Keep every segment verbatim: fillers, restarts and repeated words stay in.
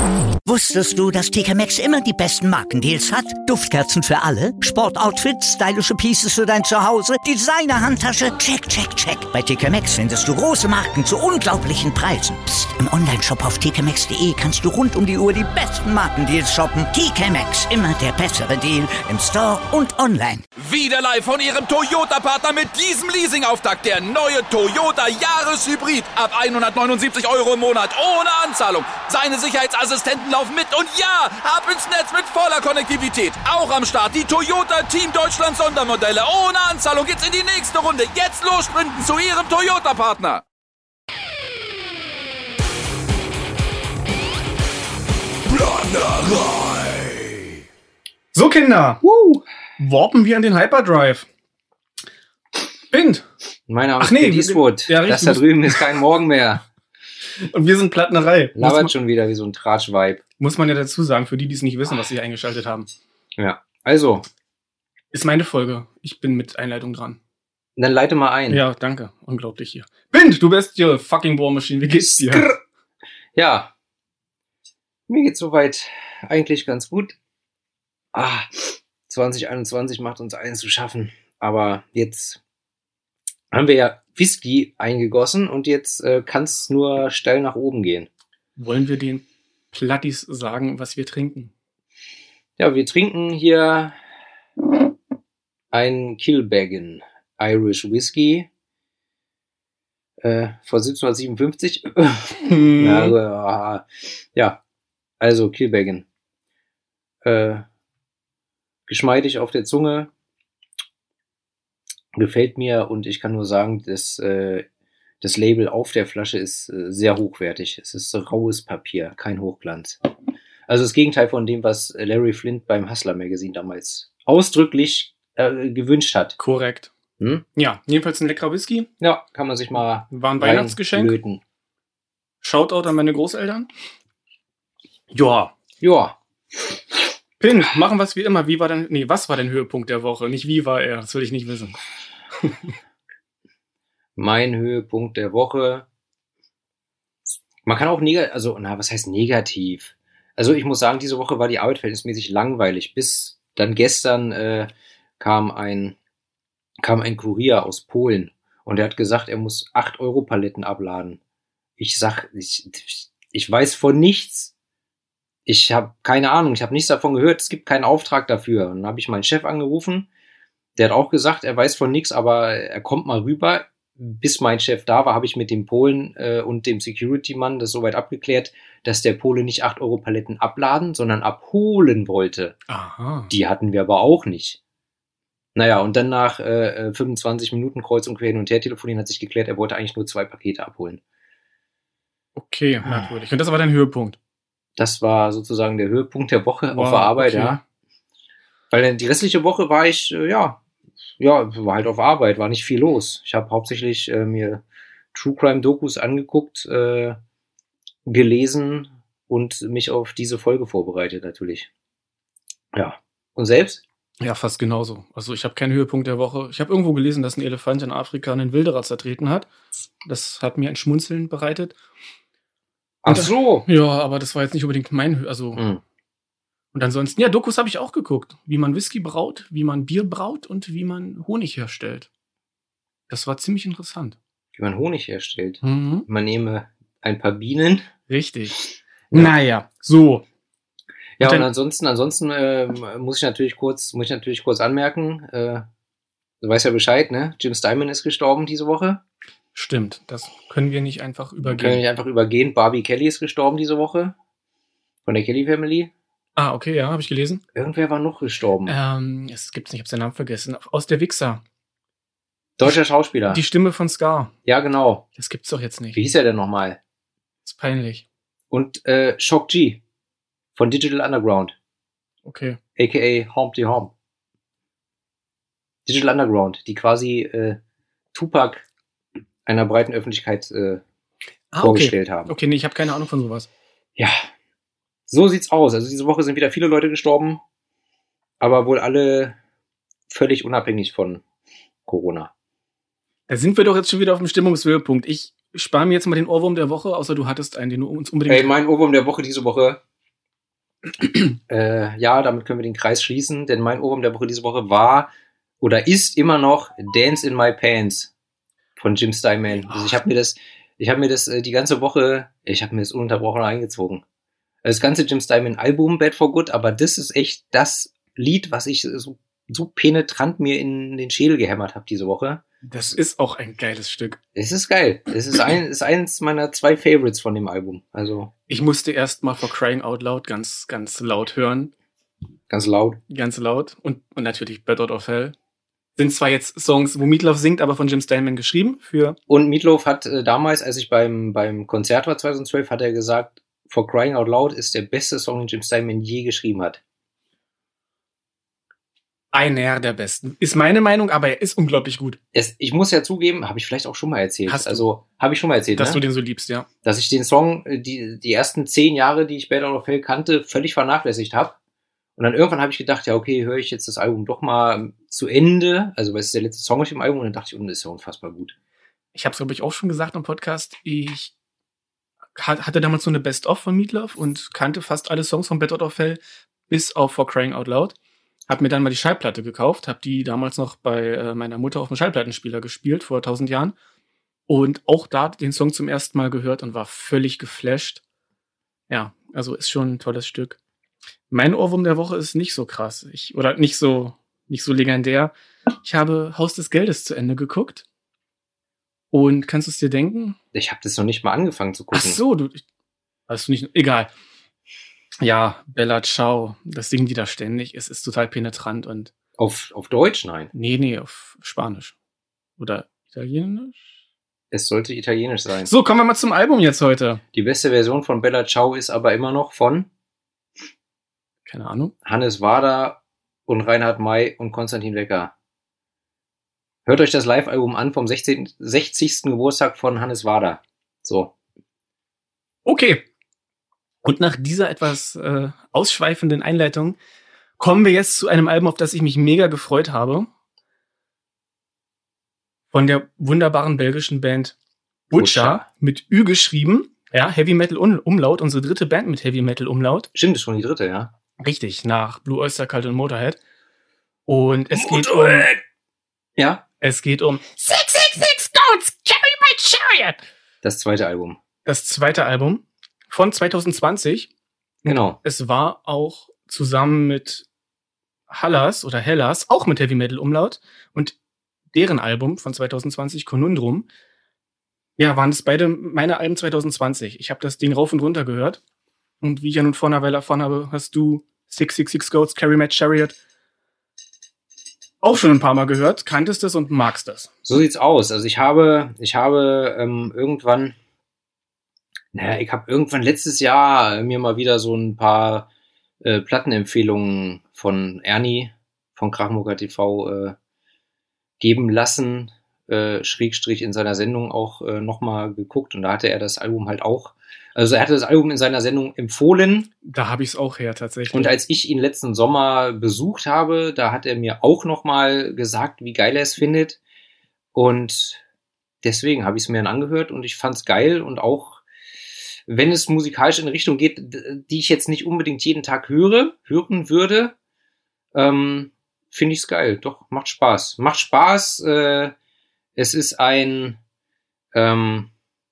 Wusstest du, dass T K Maxx immer die besten Markendeals hat? Duftkerzen für alle, Sportoutfits, stylische Pieces für dein Zuhause, Designer-Handtasche, check, check, check. Bei T K Maxx findest du große Marken zu unglaublichen Preisen. Psst. Im Onlineshop auf t k maxx punkt d e kannst du rund um die Uhr die besten Markendeals shoppen. T K Maxx, immer der bessere Deal im Store und online. Wieder live von Ihrem Toyota-Partner mit diesem Leasing-Auftakt. Der neue Toyota Jahreshybrid. Ab hundertneunundsiebzig Euro im Monat. Ohne Anzahlung. Seine Sicherheitsassistenten laufen mit. Und ja, ab ins Netz mit voller Konnektivität. Auch am Start die Toyota Team Deutschland Sondermodelle. Ohne Anzahlung geht's in die nächste Runde. Jetzt los sprinten zu Ihrem Toyota-Partner. Plannerei. So, Kinder. Woo. Warpen wir an den Hyperdrive. Bind. Mein Name Ach, ist nee, Clint Eastwood. Ja, das da drüben ist kein Morgen mehr. Und wir sind Plattnerei. Labert schon wieder wie so ein Tratsch-Vibe. Muss man ja dazu sagen, für die, die es nicht wissen, was sie eingeschaltet haben. Ja, also. Ist meine Folge. Ich bin mit Einleitung dran. Dann leite mal ein. Ja, danke. Unglaublich hier. Bind, du bist hier fucking War Machine. Wie geht's dir? Skrr. Ja. Mir geht's soweit eigentlich ganz gut. Ah, zwanzig einundzwanzig macht uns allen zu schaffen. Aber jetzt haben wir ja Whisky eingegossen und jetzt äh, kann es nur steil nach oben gehen. Wollen wir den Plattis sagen, was wir trinken? Ja, wir trinken hier ein Kilbeggan Irish Whisky äh, von siebzehnhundertsiebenundfünfzig. Hm. ja, ja, also Kilbeggan. Äh, geschmeidig auf der Zunge. Gefällt mir und ich kann nur sagen, dass äh, das Label auf der Flasche ist äh, sehr hochwertig. Es ist raues Papier, kein Hochglanz. Also das Gegenteil von dem, was Larry Flint beim Hustler Magazine damals ausdrücklich äh, gewünscht hat. Korrekt. Hm? Ja, jedenfalls ein leckerer Whisky. Ja, kann man sich mal War ein Weihnachtsgeschenk. löten. Shoutout an meine Großeltern. Ja. Ja. Pin, machen wir es wie immer. Wie war denn, nee, was war denn Höhepunkt der Woche? Nicht wie war er, das will ich nicht wissen. Mein Höhepunkt der Woche. Man kann auch negativ, also, na, was heißt negativ? Also, ich muss sagen, diese Woche war die Arbeit verhältnismäßig langweilig. Bis dann gestern äh, kam ein, kam ein Kurier aus Polen und er hat gesagt, er muss acht Euro Paletten abladen. Ich sag, ich, ich weiß von nichts. Ich habe keine Ahnung, ich habe nichts davon gehört, es gibt keinen Auftrag dafür. Und dann habe ich meinen Chef angerufen, der hat auch gesagt, er weiß von nichts, aber er kommt mal rüber. Bis mein Chef da war, habe ich mit dem Polen äh, und dem Security-Mann das soweit abgeklärt, dass der Pole nicht acht Euro Paletten abladen, sondern abholen wollte. Aha. Die hatten wir aber auch nicht. Naja, und dann nach äh, fünfundzwanzig Minuten kreuz und quer hin und her telefonieren hat sich geklärt, er wollte eigentlich nur zwei Pakete abholen. Okay, merkwürdig. Und das war dein Höhepunkt? Das war sozusagen der Höhepunkt der Woche Wow, auf der Arbeit, okay. ja. Weil die restliche Woche war ich, äh, ja, ja, war halt auf Arbeit, war nicht viel los. Ich habe hauptsächlich äh, mir True Crime Dokus angeguckt, äh, gelesen und mich auf diese Folge vorbereitet natürlich. Ja. Und selbst? Ja, fast genauso. Also ich habe keinen Höhepunkt der Woche. Ich habe irgendwo gelesen, dass ein Elefant in Afrika einen Wilderer zertreten hat. Das hat mir ein Schmunzeln bereitet. Ach so. Ja, aber das war jetzt nicht unbedingt mein Hö- also Mhm. Und ansonsten, ja, Dokus habe ich auch geguckt. Wie man Whisky braut, wie man Bier braut und wie man Honig herstellt. Das war ziemlich interessant. Wie man Honig herstellt. Mhm. Man nehme ein paar Bienen. Richtig. Ja. Naja, so. Ja, und, und dann, ansonsten, ansonsten äh, muss ich natürlich kurz, muss ich natürlich kurz anmerken, äh, du weißt ja Bescheid, ne? Jim Steinman ist gestorben diese Woche. Stimmt, das können wir nicht einfach übergehen. Können wir nicht einfach übergehen. Barbie Kelly ist gestorben diese Woche. Von der Kelly Family. Ah, okay, ja, habe ich gelesen. Irgendwer war noch gestorben. Ähm, es gibt's nicht, ich habe seinen Namen vergessen. Aus der Wichser. Deutscher Schauspieler. Die Stimme von Scar. Ja, genau. Das gibt's doch jetzt nicht. Wie hieß er denn nochmal? Das ist peinlich. Und äh, Shock G von Digital Underground. Okay. A K A Humpty Hump. Digital Underground, die quasi äh, Tupac einer breiten Öffentlichkeit äh, ah, vorgestellt okay. haben. Okay, nee, ich habe keine Ahnung von sowas. Ja, so sieht's aus. Also diese Woche sind wieder viele Leute gestorben, aber wohl alle völlig unabhängig von Corona. Da sind wir doch jetzt schon wieder auf dem Stimmungshöhepunkt. Ich spare mir jetzt mal den Ohrwurm der Woche, außer du hattest einen, den du uns unbedingt... Ey, mein Ohrwurm der Woche diese Woche äh, ja, damit können wir den Kreis schließen, denn mein Ohrwurm der Woche diese Woche war oder ist immer noch Dance in My Pants von Jim Steinman. Also ich habe mir das, ich habe mir das äh, die ganze Woche, ich habe mir das ununterbrochen eingezogen. Das ganze Jim Steinman Album Bad for Good, aber das ist echt das Lied, was ich so, so penetrant mir in den Schädel gehämmert habe diese Woche. Das ist auch ein geiles Stück. Es ist geil. Es ist ein, ist eins meiner zwei Favorites von dem Album. Also Ich musste erst mal For Crying Out Loud ganz, ganz laut hören. ganz laut. Ganz laut. Und, und natürlich Bad Out of Hell. Sind zwar jetzt Songs, wo Meatloaf singt, aber von Jim Steinman geschrieben. Für Und Meatloaf hat äh, damals, als ich beim, beim Konzert war zweitausendzwölf, hat er gesagt, For Crying Out Loud ist der beste Song, den Jim Steinman je geschrieben hat. einer der besten. Ist meine Meinung, aber er ist unglaublich gut. Es, ich muss ja zugeben, habe ich vielleicht auch schon mal erzählt. Hast du? Also, habe ich schon mal erzählt, Dass ne? du den so liebst, ja. Dass ich den Song, äh, die, die ersten zehn Jahre, die ich Bad Out of Hell kannte, völlig vernachlässigt habe. Und dann irgendwann habe ich gedacht, ja, okay, höre ich jetzt das Album doch mal zu Ende. Also, weil es ist der letzte Song auf dem Album. Und dann dachte ich, oh, das ist ja unfassbar gut. Ich habe es, glaube ich, auch schon gesagt im Podcast. Ich hatte damals so eine Best-of von Meatloaf und kannte fast alle Songs von Bad Out of Hell bis auf For Crying Out Loud. Hab mir dann mal die Schallplatte gekauft, hab die damals noch bei äh, meiner Mutter auf dem Schallplattenspieler gespielt, vor tausend Jahren. Und auch da den Song zum ersten Mal gehört und war völlig geflasht. Ja, also ist schon ein tolles Stück. Mein Ohrwurm der Woche ist nicht so krass. Ich, oder nicht so, nicht so legendär. Ich habe Haus des Geldes zu Ende geguckt. Und kannst du es dir denken? Ich habe das noch nicht mal angefangen zu gucken. Ach so, du, hast du nicht, egal. Ja, Bella Ciao, das singen die da ständig. Es ist total penetrant und. Auf, auf Deutsch? Nein. Nee, nee, auf Spanisch. Oder Italienisch? Es sollte italienisch sein. So, kommen wir mal zum Album jetzt heute. Die beste Version von Bella Ciao ist aber immer noch von Keine Ahnung. Hannes Wader und Reinhard May und Konstantin Wecker. Hört euch das Live-Album an vom sechzehnten sechzigsten Geburtstag von Hannes Wader. So. Okay. Und nach dieser etwas äh, ausschweifenden Einleitung kommen wir jetzt zu einem Album, auf das ich mich mega gefreut habe. Von der wunderbaren belgischen Band Butcher, Butcher. mit Ü geschrieben. Ja, Heavy Metal Umlaut, unsere dritte Band mit Heavy Metal Umlaut. Stimmt, ist schon die dritte, ja. Richtig, nach Blue Oyster Cult und Motorhead. Und es geht um... Ja, Es geht um six six six Goats, Carry My Chariot. das zweite Album. Das zweite Album von zwanzig zwanzig. Genau. Es war auch zusammen mit Hallas oder Hellas, auch mit Heavy Metal Umlaut. Und deren Album von zwanzig zwanzig, Conundrum, ja, waren es beide meine Alben zwanzig zwanzig. Ich habe das Ding rauf und runter gehört. Und wie ich ja nun vor einer Weile erfahren habe, hast du six six six Goats, Carry My Chariot auch schon ein paar Mal gehört, kanntest es und magst das. So sieht's aus. Also ich habe, ich habe ähm, irgendwann, naja, ich habe irgendwann letztes Jahr mir mal wieder so ein paar äh, Plattenempfehlungen von Ernie von Krachmucker T V äh, geben lassen, äh, Schrägstrich in seiner Sendung auch äh, nochmal geguckt und da hatte er das Album halt auch, also er hatte das Album in seiner Sendung empfohlen. Da habe ich es auch her, tatsächlich. Und als ich ihn letzten Sommer besucht habe, da hat er mir auch nochmal gesagt, wie geil er es findet. Und deswegen habe ich es mir dann angehört und ich fand es geil. Und auch wenn es musikalisch in eine Richtung geht, die ich jetzt nicht unbedingt jeden Tag höre, hören würde, ähm, finde ich es geil. Doch, macht Spaß. Macht Spaß. Äh, es ist ein... Ähm,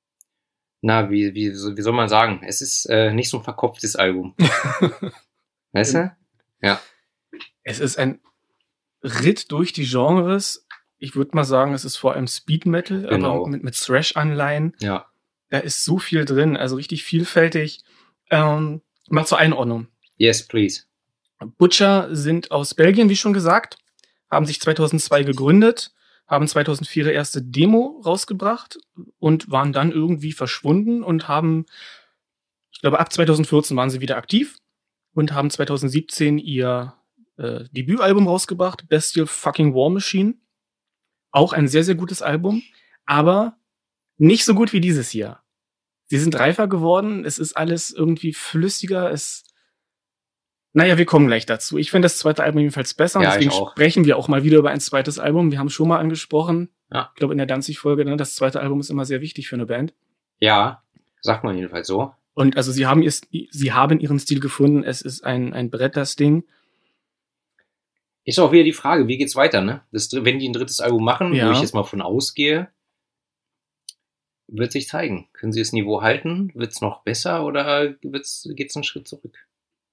Na, wie, wie, wie soll man sagen? Es ist äh, nicht so ein verkopftes Album. Weißt du? Ja. Es ist ein Ritt durch die Genres. Ich würde mal sagen, es ist vor allem Speed Metal, Genau. aber mit, mit Thrash-Anleihen. Ja. Da ist so viel drin, also richtig vielfältig. Ähm, mal zur Einordnung. Yes, please. Butcher sind aus Belgien, wie schon gesagt, haben sich zweitausendzwei gegründet, haben zweitausendvier ihre erste Demo rausgebracht und waren dann irgendwie verschwunden und haben, ich glaube, ab zweitausendvierzehn waren sie wieder aktiv und haben zweitausendsiebzehn ihr äh, Debütalbum rausgebracht, Bestial Fucking War Machine. Auch ein sehr, sehr gutes Album, aber nicht so gut wie dieses Jahr. Sie sind reifer geworden, es ist alles irgendwie flüssiger, es Naja, wir kommen gleich dazu. Ich finde das zweite Album jedenfalls besser. Ja, deswegen ich auch. sprechen wir auch mal wieder über ein zweites Album. Wir haben es schon mal angesprochen. Ja. Ich glaube, in der Danzig-Folge, ne, das zweite Album ist immer sehr wichtig für eine Band. Ja, sagt man jedenfalls so. Und also sie haben, ihr, sie haben ihren Stil gefunden. Es ist ein, ein Brett, das Ding. Ist auch wieder die Frage, wie geht's weiter, ne? Das, wenn die ein drittes Album machen, Ja. wo ich jetzt mal von ausgehe, wird sich zeigen. Können sie das Niveau halten? Wird's noch besser oder wird's, geht's einen Schritt zurück?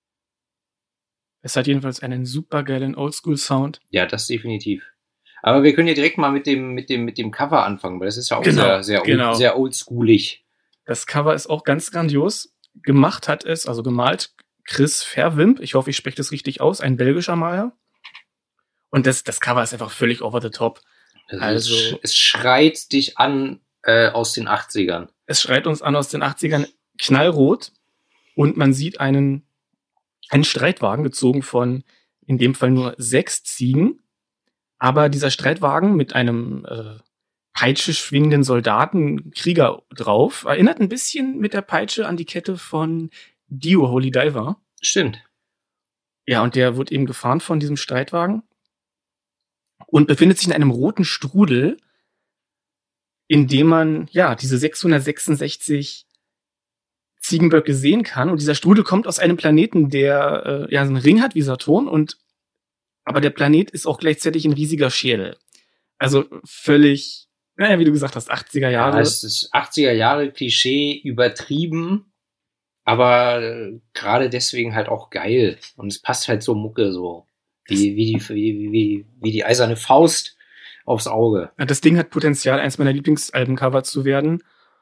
Es hat jedenfalls einen supergeilen Oldschool-Sound. Ja, das definitiv. Aber wir können ja direkt mal mit dem, mit dem, mit dem Cover anfangen, weil das ist ja auch Genau, sehr, sehr, genau. old, sehr oldschoolig. Das Cover ist auch ganz grandios. Gemacht hat es, also gemalt, Chris Verwimp. Ich hoffe, ich spreche das richtig aus. Ein belgischer Maler. Und das, das Cover ist einfach völlig over the top. Also, Also- es, sch- es schreit dich an äh, aus den achtzigern. Es schreit uns an aus den achtzigern, knallrot. Und man sieht einen, einen Streitwagen gezogen von, in dem Fall nur sechs Ziegen. Aber dieser Streitwagen mit einem äh, Peitsche schwingenden Soldaten, Krieger drauf, erinnert ein bisschen mit der Peitsche an die Kette von Dio Holy Diver. Stimmt. Ja, und der wird eben gefahren von diesem Streitwagen und befindet sich in einem roten Strudel, in dem man, ja, diese sechshundertsechsundsechzig Ziegenböcke sehen kann. Und dieser Strudel kommt aus einem Planeten, der, äh, ja, so einen Ring hat wie Saturn, und, aber der Planet ist auch gleichzeitig ein riesiger Schädel. Also völlig, naja, wie du gesagt hast, achtziger Jahre. Ja, es ist achtziger Jahre Klischee übertrieben, aber äh, gerade deswegen halt auch geil. Und es passt halt so Mucke so. Wie, wie, die, wie, wie, wie die eiserne Faust aufs Auge. Ja, das Ding hat Potenzial, eins meiner Lieblingsalbencover zu werden.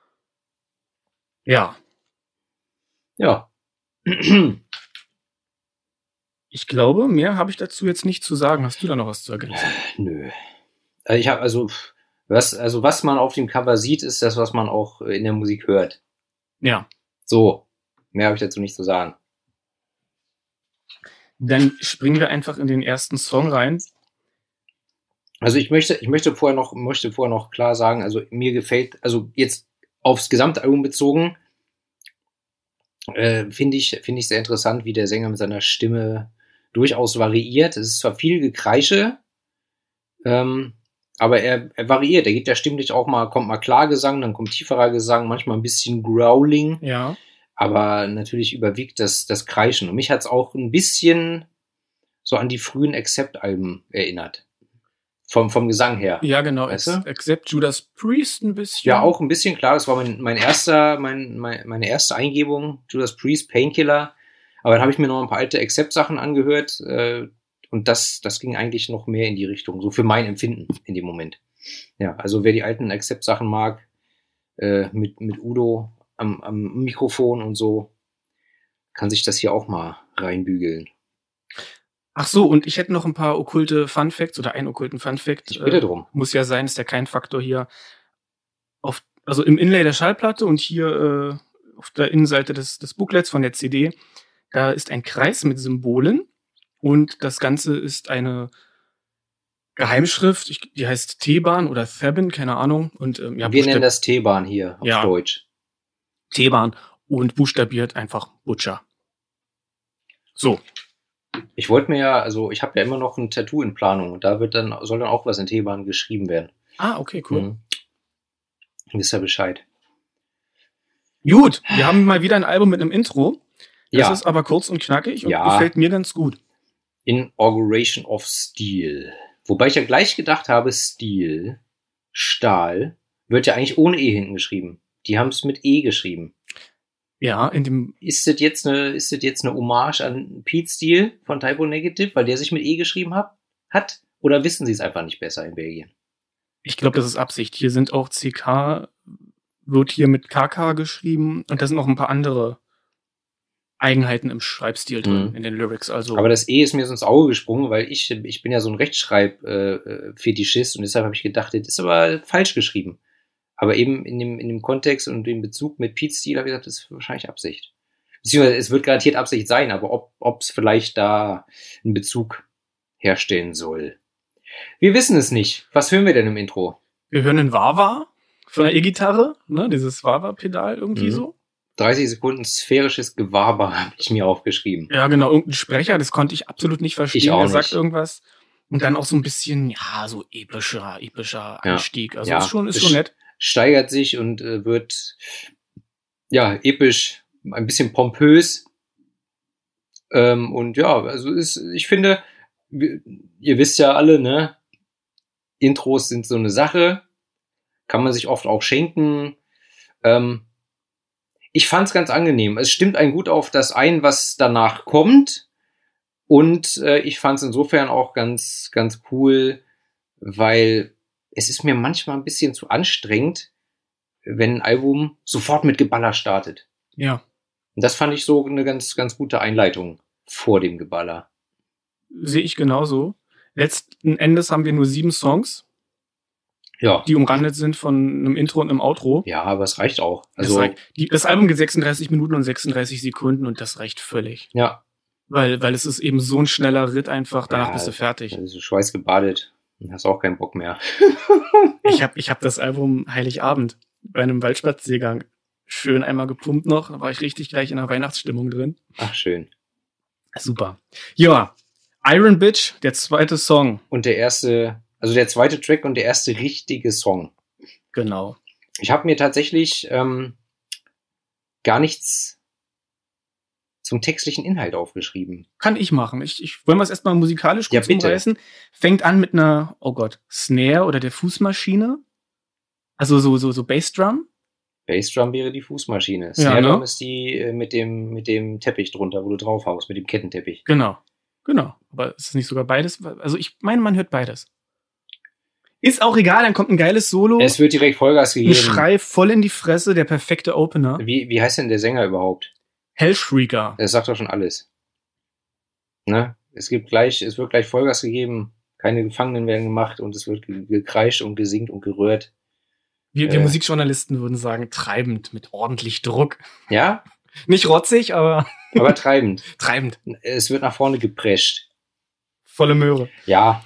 Ja, Ja. ich glaube, mehr habe ich dazu jetzt nicht zu sagen. Hast du da noch was zu ergänzen? Nö. Also ich habe also was also was man auf dem Cover sieht, ist das, was man auch in der Musik hört. Ja, So, mehr habe ich dazu nicht zu sagen. dann springen wir einfach in den ersten Song rein. Also ich möchte ich möchte vorher noch möchte vorher noch klar sagen, also mir gefällt, also jetzt aufs Gesamtalbum bezogen, äh, finde ich finde ich sehr interessant, wie der Sänger mit seiner Stimme durchaus variiert. Es ist zwar viel Gekreische, ähm, aber er, er variiert. Er geht ja stimmlich auch mal, kommt mal Klagesang, dann kommt tieferer Gesang, manchmal ein bisschen Growling, Ja, aber natürlich überwiegt das, das Kreischen. Und mich hat's auch ein bisschen so an die frühen Accept-Alben erinnert. Vom, vom Gesang her. ja, genau. Weißt Ex- du? Except Judas Priest ein bisschen. Ja, auch ein bisschen, klar, das war mein, mein erster, mein, mein, meine erste Eingebung, Judas Priest, Painkiller. Aber dann habe ich mir noch ein paar alte Accept-Sachen angehört, äh, und das, das ging eigentlich noch mehr in die Richtung, so für mein Empfinden in dem Moment. Ja, also wer die alten Accept-Sachen mag, äh, mit, mit Udo am, am Mikrofon und so, kann sich das hier auch mal reinbügeln. Ach so, und ich hätte noch ein paar okkulte Fun Facts oder einen okkulten Fun Fact. Ich bitte drum. Muss ja sein, ist ja kein Faktor hier. Auf, also im Inlay der Schallplatte und hier äh, auf der Innenseite des, des Booklets von der C D, da ist ein Kreis mit Symbolen und das Ganze ist eine Geheimschrift, ich, die heißt T-Bahn oder Theban, keine Ahnung. Und ähm, ja, Wir buchstab- nennen das T-Bahn hier auf Ja. Deutsch. T-Bahn und buchstabiert einfach Butcher. So, Ich wollte mir ja, also ich habe ja immer noch ein Tattoo in Planung und da wird dann, soll dann auch was in T-Bahn geschrieben werden. ah, okay, cool. Mhm. Wisst ihr Bescheid. Gut, wir haben mal wieder ein Album mit einem Intro. Das Ja. ist aber kurz und knackig und Ja. gefällt mir ganz gut. Inauguration of Steel. Wobei ich ja gleich gedacht habe, Steel, Stahl, wird ja eigentlich ohne E hinten geschrieben. Die haben es mit E geschrieben. Ja, in dem, Ist das jetzt eine, ist das jetzt eine Hommage an Pete Steele von Typo Negative, weil der sich mit E geschrieben hat? hat? Oder wissen sie es einfach nicht besser in Belgien? ich glaube, das ist Absicht. Hier sind auch C K, wird hier mit K K geschrieben und da sind noch ein paar andere Eigenheiten im Schreibstil drin, Mhm. in den Lyrics. Also, Aber das E ist mir so ins Auge gesprungen, weil ich, ich bin ja so ein Rechtschreib-Fetischist und deshalb habe ich gedacht, das ist aber falsch geschrieben. Aber eben in dem, in dem Kontext und dem Bezug mit Pete Steele habe ich gesagt, das ist wahrscheinlich Absicht. Beziehungsweise es wird garantiert Absicht sein, aber ob es vielleicht da einen Bezug herstellen soll. Wir wissen es nicht. Was hören wir denn im Intro? wir hören einen Wawa von der E-Gitarre, ne, dieses Wawa-Pedal irgendwie Mhm. so. dreißig Sekunden sphärisches Gewaber habe ich mir aufgeschrieben. Ja, genau, irgendein Sprecher, das konnte ich absolut nicht verstehen. Ich auch Er sagt nicht. irgendwas. Und dann auch so ein bisschen, ja, so epischer, epischer Ja. Einstieg. Also Ja. ist schon, ist Es schon nett. Steigert sich und äh, wird ja episch ein bisschen pompös. Ähm, und ja, also ist, ich finde, ihr wisst ja alle, ne? Intros sind so eine Sache. Kann man sich oft auch schenken. Ähm, ich fand's ganz angenehm. Es stimmt einen gut auf das ein, was danach kommt. Und äh, ich fand's insofern auch ganz, ganz cool, weil es ist mir manchmal ein bisschen zu anstrengend, wenn ein Album sofort mit Geballer startet. Ja. Und das fand ich so eine ganz, ganz gute Einleitung vor dem Geballer. Sehe ich genauso. Letzten Endes haben wir nur sieben Songs, Ja. die umrandet sind von einem Intro und einem Outro. Ja, aber es reicht auch. Das, Also, reicht. Die, das Album geht sechsunddreißig Minuten und sechsunddreißig Sekunden und das reicht völlig. ja. Weil, weil es ist eben so ein schneller Ritt einfach, danach Ja, bist du fertig. Also schweißgebadet. Dann hast auch keinen Bock mehr. Ich habe ich hab das Album Heiligabend bei einem Waldspaziergang schön einmal gepumpt noch. Da war ich richtig gleich in der Weihnachtsstimmung drin. Ach, schön. Super. Ja, Iron Bitch, der zweite Song. Und der erste, also der zweite Track und der erste richtige Song. Genau. Ich habe mir tatsächlich ähm, gar nichts zum textlichen Inhalt aufgeschrieben. Kann ich machen. Ich, ich wollen wir es erstmal musikalisch Ja, kurz bitte. umreißen. Fängt an mit einer, oh Gott, Snare oder der Fußmaschine. Also so, so, so Bassdrum. Bassdrum wäre die Fußmaschine. Ja, Snare Drum ne? ist die äh, mit dem, mit dem Teppich drunter, wo du drauf haust, mit dem Kettenteppich. Genau. Genau. Aber ist es nicht sogar beides? Also ich meine, man hört beides. Ist auch egal, dann kommt ein geiles Solo. Es wird direkt Vollgas gegeben. Ein Schrei voll in die Fresse, der perfekte Opener. Wie, wie heißt denn der Sänger überhaupt? Hellshrieker. Das sagt doch schon alles. Ne? Es gibt gleich, es wird gleich Vollgas gegeben, keine Gefangenen werden gemacht und es wird ge- gekreischt und gesingt und gerührt. Wir, wir Äh. Musikjournalisten würden sagen, treibend, mit ordentlich Druck. Ja, Nicht rotzig, aber aber treibend. treibend. Es wird nach vorne geprescht. Volle Möhre. Ja.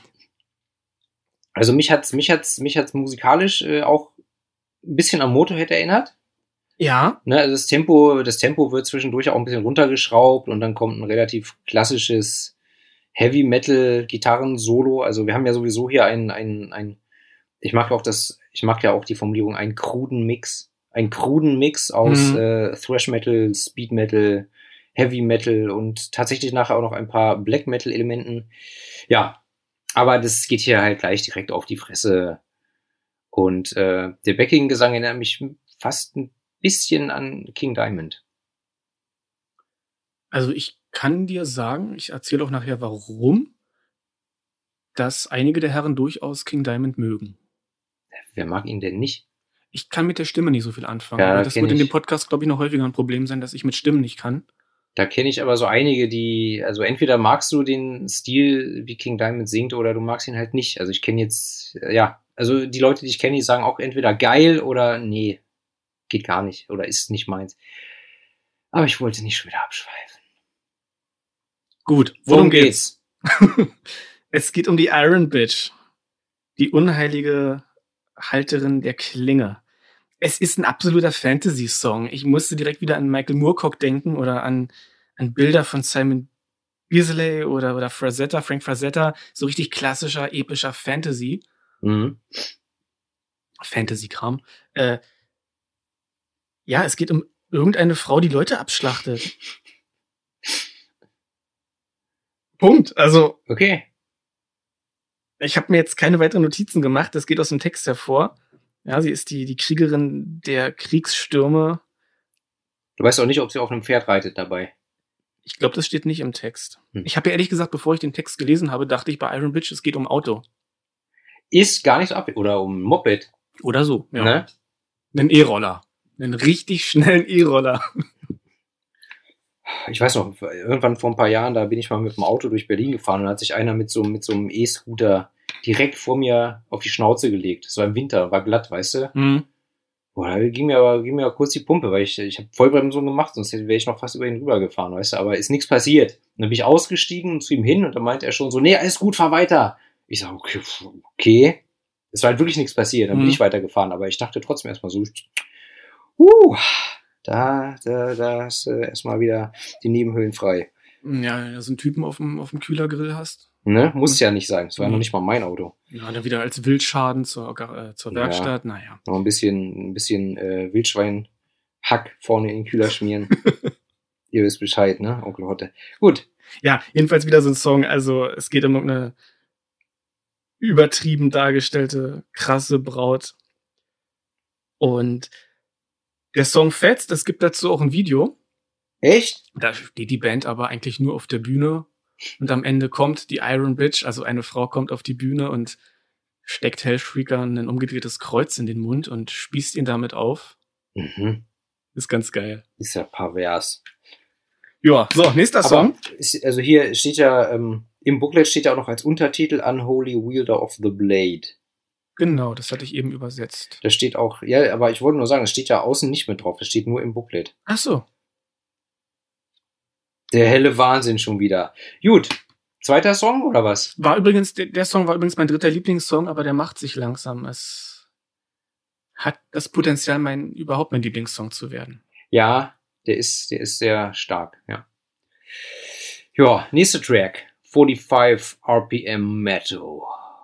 Also mich hat's, mich hat's, mich hat's musikalisch äh, auch ein bisschen an Motorhead erinnert. Ja. Ne, also das Tempo, das Tempo wird zwischendurch auch ein bisschen runtergeschraubt und dann kommt ein relativ klassisches Heavy Metal Gitarren-Solo. Also wir haben ja sowieso hier ein, ein, ein, ich mag auch das, ich mag ja auch die Formulierung, einen kruden Mix, einen kruden Mix aus Mhm. äh, Thrash Metal, Speed Metal, Heavy Metal und tatsächlich nachher auch noch ein paar Black Metal Elementen. Ja, aber das geht hier halt gleich direkt auf die Fresse. Und äh, der Backing-Gesang erinnert mich fast ein bisschen an King Diamond. Also ich kann dir sagen, ich erzähle auch nachher warum, dass einige der Herren durchaus King Diamond mögen. Wer mag ihn denn nicht? Ich kann mit der Stimme nicht so viel anfangen. Ja, aber das kenn wird in ich. dem Podcast, glaube ich, noch häufiger ein Problem sein, dass ich mit Stimmen nicht kann. Da kenne ich aber so einige, die, also entweder magst du den Stil, wie King Diamond singt, oder du magst ihn halt nicht. Also ich kenne jetzt, äh, ja, also die Leute, die ich kenne, die sagen auch entweder geil oder nee, geht gar nicht oder ist nicht meins. Aber ich wollte nicht schon wieder abschweifen. Gut, worum geht's? Es geht um die Iron Bitch. Die unheilige Halterin der Klinge. Es ist ein absoluter Fantasy-Song. Ich musste direkt wieder an Michael Moorcock denken oder an, an Bilder von Simon Bisley oder, oder Frazetta, Frank Frazetta. So richtig klassischer, epischer Fantasy. Mhm. Fantasy-Kram. Äh, ja, es geht um irgendeine Frau, die Leute abschlachtet. Punkt. Also, Okay. ich habe mir jetzt keine weiteren Notizen gemacht. Das geht aus dem Text hervor. Ja, sie ist die, die Kriegerin der Kriegsstürme. Du weißt auch nicht, ob sie auf einem Pferd reitet dabei. Ich glaube, das steht nicht im Text. Hm. Ich habe ja ehrlich gesagt, bevor ich den Text gelesen habe, dachte ich bei Iron Bitch, es geht um Auto. Ist gar nicht so ab, oder um ein Moped, Oder so. Ja. ne? Einen E-Roller. Einen richtig schnellen E-Roller. Ich weiß noch, irgendwann vor ein paar Jahren, da bin ich mal mit dem Auto durch Berlin gefahren und da hat sich einer mit so, mit so einem E-Scooter direkt vor mir auf die Schnauze gelegt. Es war im Winter, war glatt, weißt du? Hm. Boah, da ging mir aber, ging mir aber kurz die Pumpe, weil ich, ich habe Vollbremsung gemacht, sonst wäre ich noch fast über ihn rübergefahren, weißt du? Aber ist nichts passiert. Und dann bin ich ausgestiegen und zu ihm hin und dann meinte er schon so, nee, alles gut, fahr weiter. Ich sag, okay, okay. Es war halt wirklich nichts passiert, dann bin Mhm. ich weitergefahren, aber ich dachte trotzdem erstmal so, uh, da, da, da hast du erstmal wieder die Nebenhöhlen frei. Ja, wenn du so einen Typen auf dem, auf dem Kühlergrill hast. Ne? Muss ja nicht sein. Es war ja Mhm. noch nicht mal mein Auto. Ja, dann wieder als Wildschaden zur, äh, zur Ja. Werkstatt. Naja. Noch ein bisschen, ein bisschen äh, Wildschwein Hack vorne in den Kühler schmieren. Ihr wisst Bescheid, ne, Onkel Hotte. Gut. Ja, jedenfalls wieder so ein Song. Also es geht um eine übertrieben dargestellte, krasse Braut. Und der Song fetzt, es gibt dazu auch ein Video. Echt? Da steht die Band aber eigentlich nur auf der Bühne. Und am Ende kommt die Iron Bitch, also eine Frau kommt auf die Bühne und steckt Hellshrieker ein umgedrehtes Kreuz in den Mund und spießt ihn damit auf. Mhm. Ist ganz geil. Ist ja pervers. Ja, so, nächster Song. Aber ist, also hier steht ja, ähm, im Booklet steht ja auch noch als Untertitel Unholy Wielder of the Blade. Genau, das hatte ich eben übersetzt. Da steht auch, ja, aber ich wollte nur sagen, es steht ja außen nicht mit drauf, das steht nur im Booklet. Ach so. Der helle Wahnsinn schon wieder. Gut, zweiter Song oder was? War übrigens, der, der Song war übrigens mein dritter Lieblingssong, aber der macht sich langsam. Es hat das Potenzial, mein, überhaupt mein Lieblingssong zu werden. Ja, der ist, der ist sehr stark, ja. Ja, nächster Track. forty-five R P M Metal.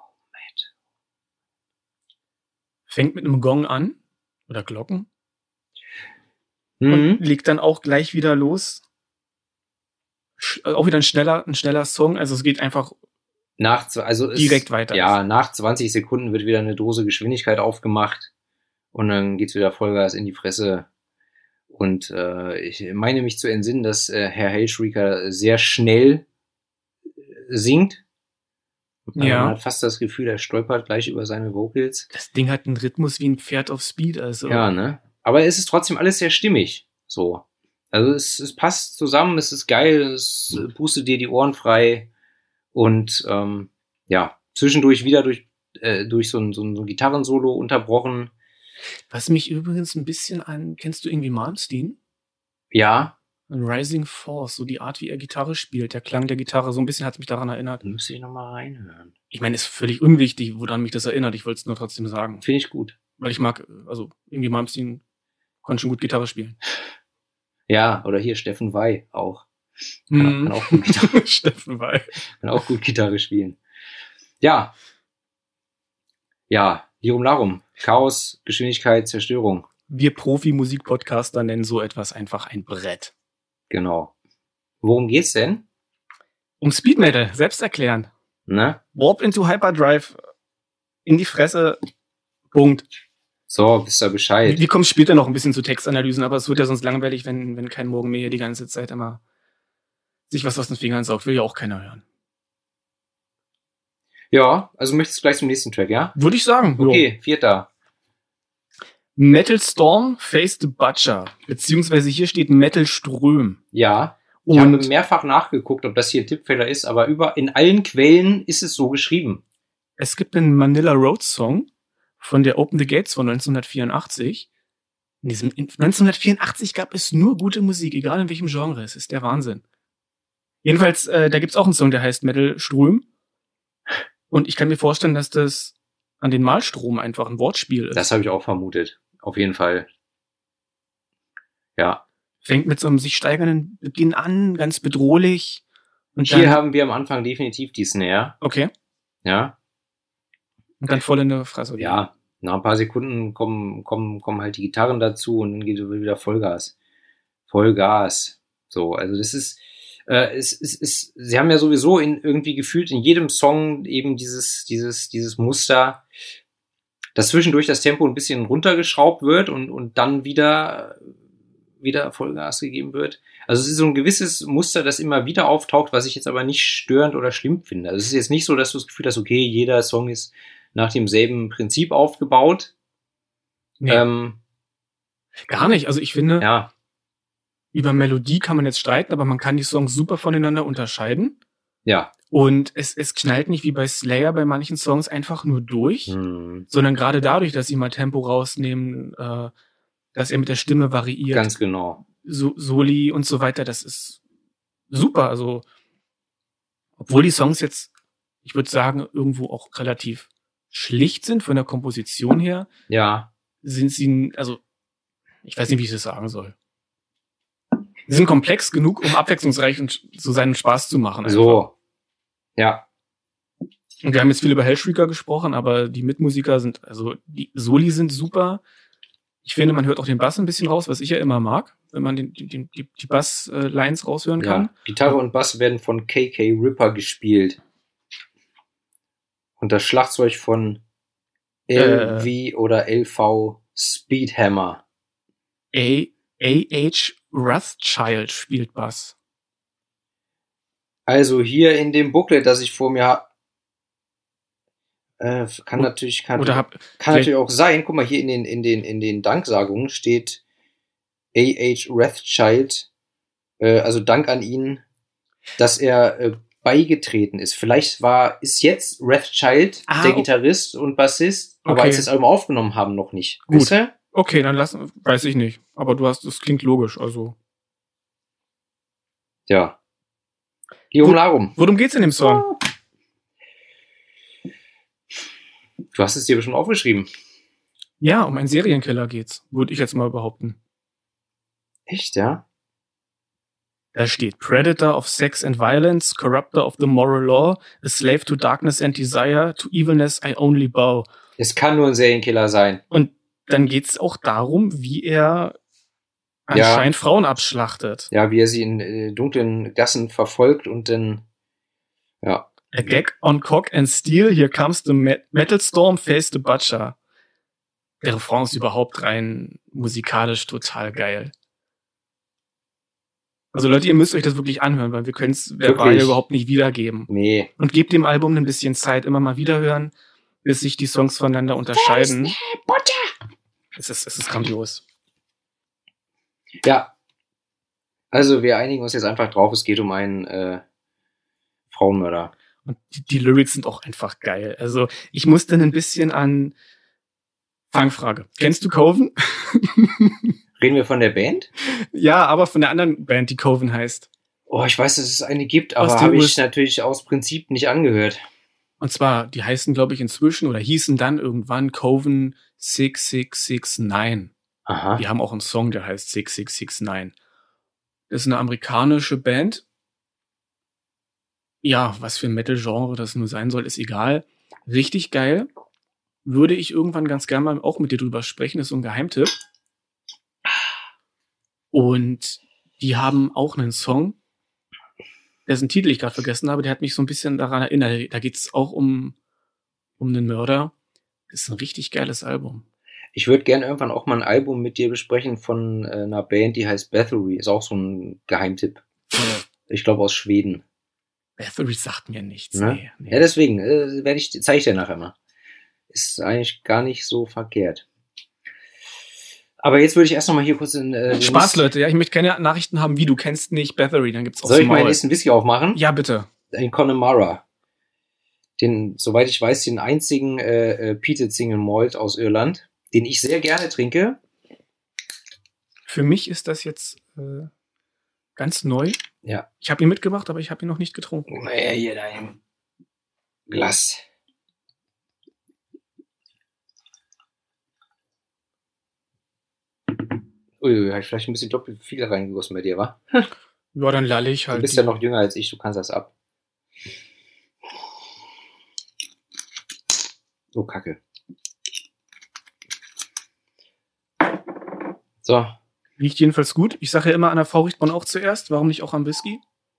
Fängt mit einem Gong an. Oder Glocken. Mhm. Und legt dann auch gleich wieder los. Sch- auch wieder ein schneller, ein schneller Song. Also es geht einfach Nach, zw- also es, direkt weiter. Ja, nach zwanzig Sekunden wird wieder eine Dose Geschwindigkeit aufgemacht und dann geht's wieder Vollgas in die Fresse. Und äh, ich meine mich zu entsinnen, dass äh, Herr Hellshrieker sehr schnell singt. Ja. Man hat fast das Gefühl, er stolpert gleich über seine Vocals. Das Ding hat einen Rhythmus wie ein Pferd auf Speed. Also Ja, ne? Aber es ist trotzdem alles sehr stimmig. So. Also es, es passt zusammen, es ist geil, es pustet dir die Ohren frei. Und ähm, ja, zwischendurch wieder durch, äh, durch so ein, so ein, so ein Gitarrensolo unterbrochen. Was mich übrigens ein bisschen an, kennst du irgendwie Malmsteen? Ja, Rising Force, so die Art, wie er Gitarre spielt, der Klang der Gitarre, so ein bisschen hat mich daran erinnert. müsste ich nochmal reinhören. Ich meine, ist völlig unwichtig, woran mich das erinnert. Ich wollte es nur trotzdem sagen. Finde ich gut. Weil ich mag, also irgendwie Malmsteen konnte schon gut Gitarre spielen. Ja, oder hier Steffen Wey auch. Kann, Mhm. kann, auch gut Gitarre, Steffen Wey. kann auch gut Gitarre spielen. Ja. Ja, Lirum Larum. Chaos, Geschwindigkeit, Zerstörung. Wir Profi-Musik-Podcaster nennen so etwas einfach ein Brett. Genau. Worum geht's denn? Um Speed Metal, selbst erklären. Ne? Warp into Hyperdrive, in die Fresse, Punkt. So, wisst ihr Bescheid. Wir kommen später noch ein bisschen zu Textanalysen, aber es wird ja sonst langweilig, wenn, wenn kein Morgen mehr hier die ganze Zeit immer sich was aus den Fingern saugt. Will ja auch keiner hören. Ja, also möchtest du gleich zum nächsten Track, ja? Würde ich sagen. Okay, vierter. Metal Storm, Face the Butcher. Beziehungsweise hier steht Metal Ström. Ja. Ich habe Und mehrfach nachgeguckt, ob das hier ein Tippfehler ist, aber über, in allen Quellen ist es so geschrieben. es gibt einen Manila Road Song von der Open the Gates von neunzehnhundertvierundachtzig. In diesem in neunzehnhundertvierundachtzig gab es nur gute Musik, egal in welchem Genre. Es ist der Wahnsinn. Jedenfalls, äh, da gibt's auch einen Song, der heißt Metal Ström. Und ich kann mir vorstellen, dass das an den Malstrom einfach ein Wortspiel ist. Das habe ich auch vermutet. Auf jeden Fall. Ja. Fängt mit so einem sich steigernden Beginn an, ganz bedrohlich. Und Hier dann, haben wir am Anfang definitiv die Snare. okay. Ja. Und dann voll in der Fresse. Ja. Nach ein paar Sekunden kommen, kommen, kommen halt die Gitarren dazu und dann geht wieder Vollgas. Vollgas. So, also das ist, äh, es, es, es, sie haben ja sowieso in irgendwie gefühlt in jedem Song eben dieses, dieses, dieses Muster, dass zwischendurch das Tempo ein bisschen runtergeschraubt wird und, und dann wieder, wieder Vollgas gegeben wird. Also es ist so ein gewisses Muster, das immer wieder auftaucht, was ich jetzt aber nicht störend oder schlimm finde. Also es ist jetzt nicht so, dass du das Gefühl hast, okay, jeder Song ist nach demselben Prinzip aufgebaut. Nee, Ähm, gar nicht. Also ich finde, ja, über Melodie kann man jetzt streiten, aber man kann die Songs super voneinander unterscheiden. ja. Und es, es knallt nicht wie bei Slayer bei manchen Songs einfach nur durch, Hm, sondern gerade dadurch, dass sie mal Tempo rausnehmen, äh, dass er mit der Stimme variiert, ganz genau. so, Soli und so weiter, das ist super. Also, obwohl die Songs jetzt, ich würde sagen, irgendwo auch relativ schlicht sind von der Komposition her, Ja, sind sie, also, ich weiß nicht, wie ich das sagen soll. Sie sind komplex genug, um abwechslungsreich und so seinen Spaß zu machen. einfach. so. Ja, Und wir haben jetzt viel über Hellshrieker gesprochen, aber die Mitmusiker sind, also die Soli sind super. Ich finde, man hört auch den Bass ein bisschen raus, was ich ja immer mag, wenn man den, die, die, die Bass-Lines raushören kann. Ja, Gitarre und Bass werden von K K Ripper gespielt. Und das Schlagzeug von L V äh, oder L V Speedhammer. A. H. Rothschild spielt Bass. Also hier in dem Booklet, das ich vor mir habe, äh, kann o- natürlich kann, oder hab, kann natürlich auch sein. Guck mal, hier in den in den in den Danksagungen steht A H Rothschild, äh, also Dank an ihn, dass er äh, beigetreten ist. Vielleicht war ist jetzt Rothschild ah, der Gitarrist und Bassist, okay. aber als sie das Album aufgenommen haben, noch nicht. Gut. Wisst ihr? Okay, dann lass, weiß ich nicht. Aber du hast, das klingt logisch, also. Ja. Lirum Larum. Worum geht's in dem Song? Du hast es dir bestimmt aufgeschrieben. Ja, um einen Serienkiller geht's, würde ich jetzt mal behaupten. Echt, ja? Da steht Predator of Sex and Violence, Corrupter of the Moral Law, a Slave to Darkness and Desire, to Evilness I Only Bow. Es kann nur ein Serienkiller sein. Und dann geht's auch darum, wie er anscheinend ja. Frauen abschlachtet. Ja, wie er sie in äh, dunklen Gassen verfolgt und dann, ja. A gag on cock and steel, here comes the metal storm, face the butcher. Der Refrain ist überhaupt rein musikalisch total geil. Also Leute, ihr müsst euch das wirklich anhören, weil wir können es verbal überhaupt nicht wiedergeben. Nee. Und gebt dem Album ein bisschen Zeit, immer mal wieder hören, bis sich die Songs voneinander unterscheiden. Es ist, es ist grandios. Ja. Also wir einigen uns jetzt einfach drauf, es geht um einen äh, Frauenmörder. Und die, die Lyrics sind auch einfach geil. Also ich musste ein bisschen an Fangfrage. Kennst du Coven? Reden wir von der Band? Ja, aber von der anderen Band, die Coven heißt. Oh, ich weiß, dass es eine gibt, aber habe ich natürlich aus Prinzip nicht angehört. Und zwar, die heißen, glaube ich, inzwischen oder hießen dann irgendwann Coven six six six nine. Aha. Die haben auch einen Song, der heißt six six six nine. Das ist eine amerikanische Band. Ja, was für ein Metal-Genre das nur sein soll, ist egal. Richtig geil. Würde ich irgendwann ganz gerne mal auch mit dir drüber sprechen. Das ist so ein Geheimtipp. Und die haben auch einen Song, dessen Titel ich gerade vergessen habe, der hat mich so ein bisschen daran erinnert. Da geht es auch um, um einen Mörder. Das ist ein richtig geiles Album. Ich würde gerne irgendwann auch mal ein Album mit dir besprechen von äh, einer Band, die heißt Bathory. Ist auch so ein Geheimtipp. Ich glaube aus Schweden. Bathory sagt mir nichts. Ne? Nee, nee. Ja, deswegen äh, werde ich, zeige ich dir nachher mal. Ist eigentlich gar nicht so verkehrt. Aber jetzt würde ich erst noch mal hier kurz in äh, Spaß, Leute. Ja, ich möchte keine Nachrichten haben, wie du kennst nicht Bathory. Dann gibt's auch Soll ich meinen nächsten Whisky aufmachen? Ja, bitte. Ein Connemara. Den, soweit ich weiß, den einzigen äh, äh, Peated Single Malt aus Irland, den ich sehr gerne trinke. Für mich ist das jetzt äh, ganz neu. Ja. Ich habe ihn mitgebracht, aber ich habe ihn noch nicht getrunken. Naja, hier dein Glas. Uiui, habe ich vielleicht ein bisschen doppelt viel reingegossen bei dir, wa? Ja, dann lalle ich halt. Du bist ja noch jünger als ich, du kannst das ab. Oh, Kacke. So. Riecht jedenfalls gut. Ich sage ja immer, an der V riecht man auch zuerst. Warum nicht auch am Whisky?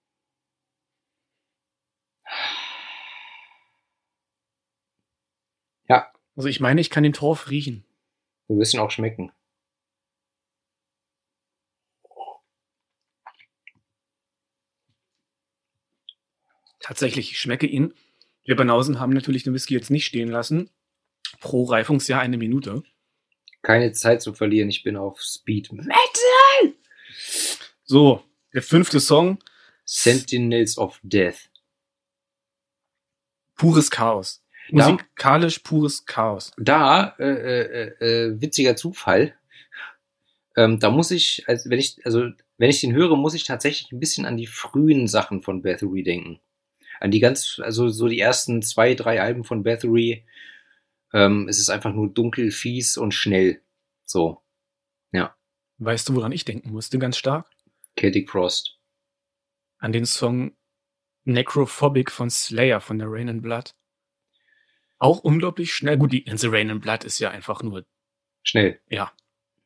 Ja. Also ich meine, ich kann den Torf riechen. Du wirst ihn auch schmecken. Tatsächlich, ich schmecke ihn. Wir Banausen haben natürlich den Whisky jetzt nicht stehen lassen. Pro Reifungsjahr eine Minute. Keine Zeit zu verlieren, ich bin auf Speed Metal. So, der fünfte Song. Sentinels of Death. Pures Chaos. Musikalisch pures Chaos. Da, äh, äh, äh, witziger Zufall. Ähm, da muss ich, also wenn ich, also wenn ich den höre, muss ich tatsächlich ein bisschen an die frühen Sachen von Bathory denken. An die ganz, also so die ersten zwei, drei Alben von Bathory. Ähm, es ist einfach nur dunkel, fies und schnell. So. Ja. Weißt du, woran ich denken musste, ganz stark? Celtic Frost. An den Song Necrophobic von Slayer von der Rain and Blood. Auch unglaublich schnell. Gut, die ganze Rain and Blood ist ja einfach nur schnell. Ja.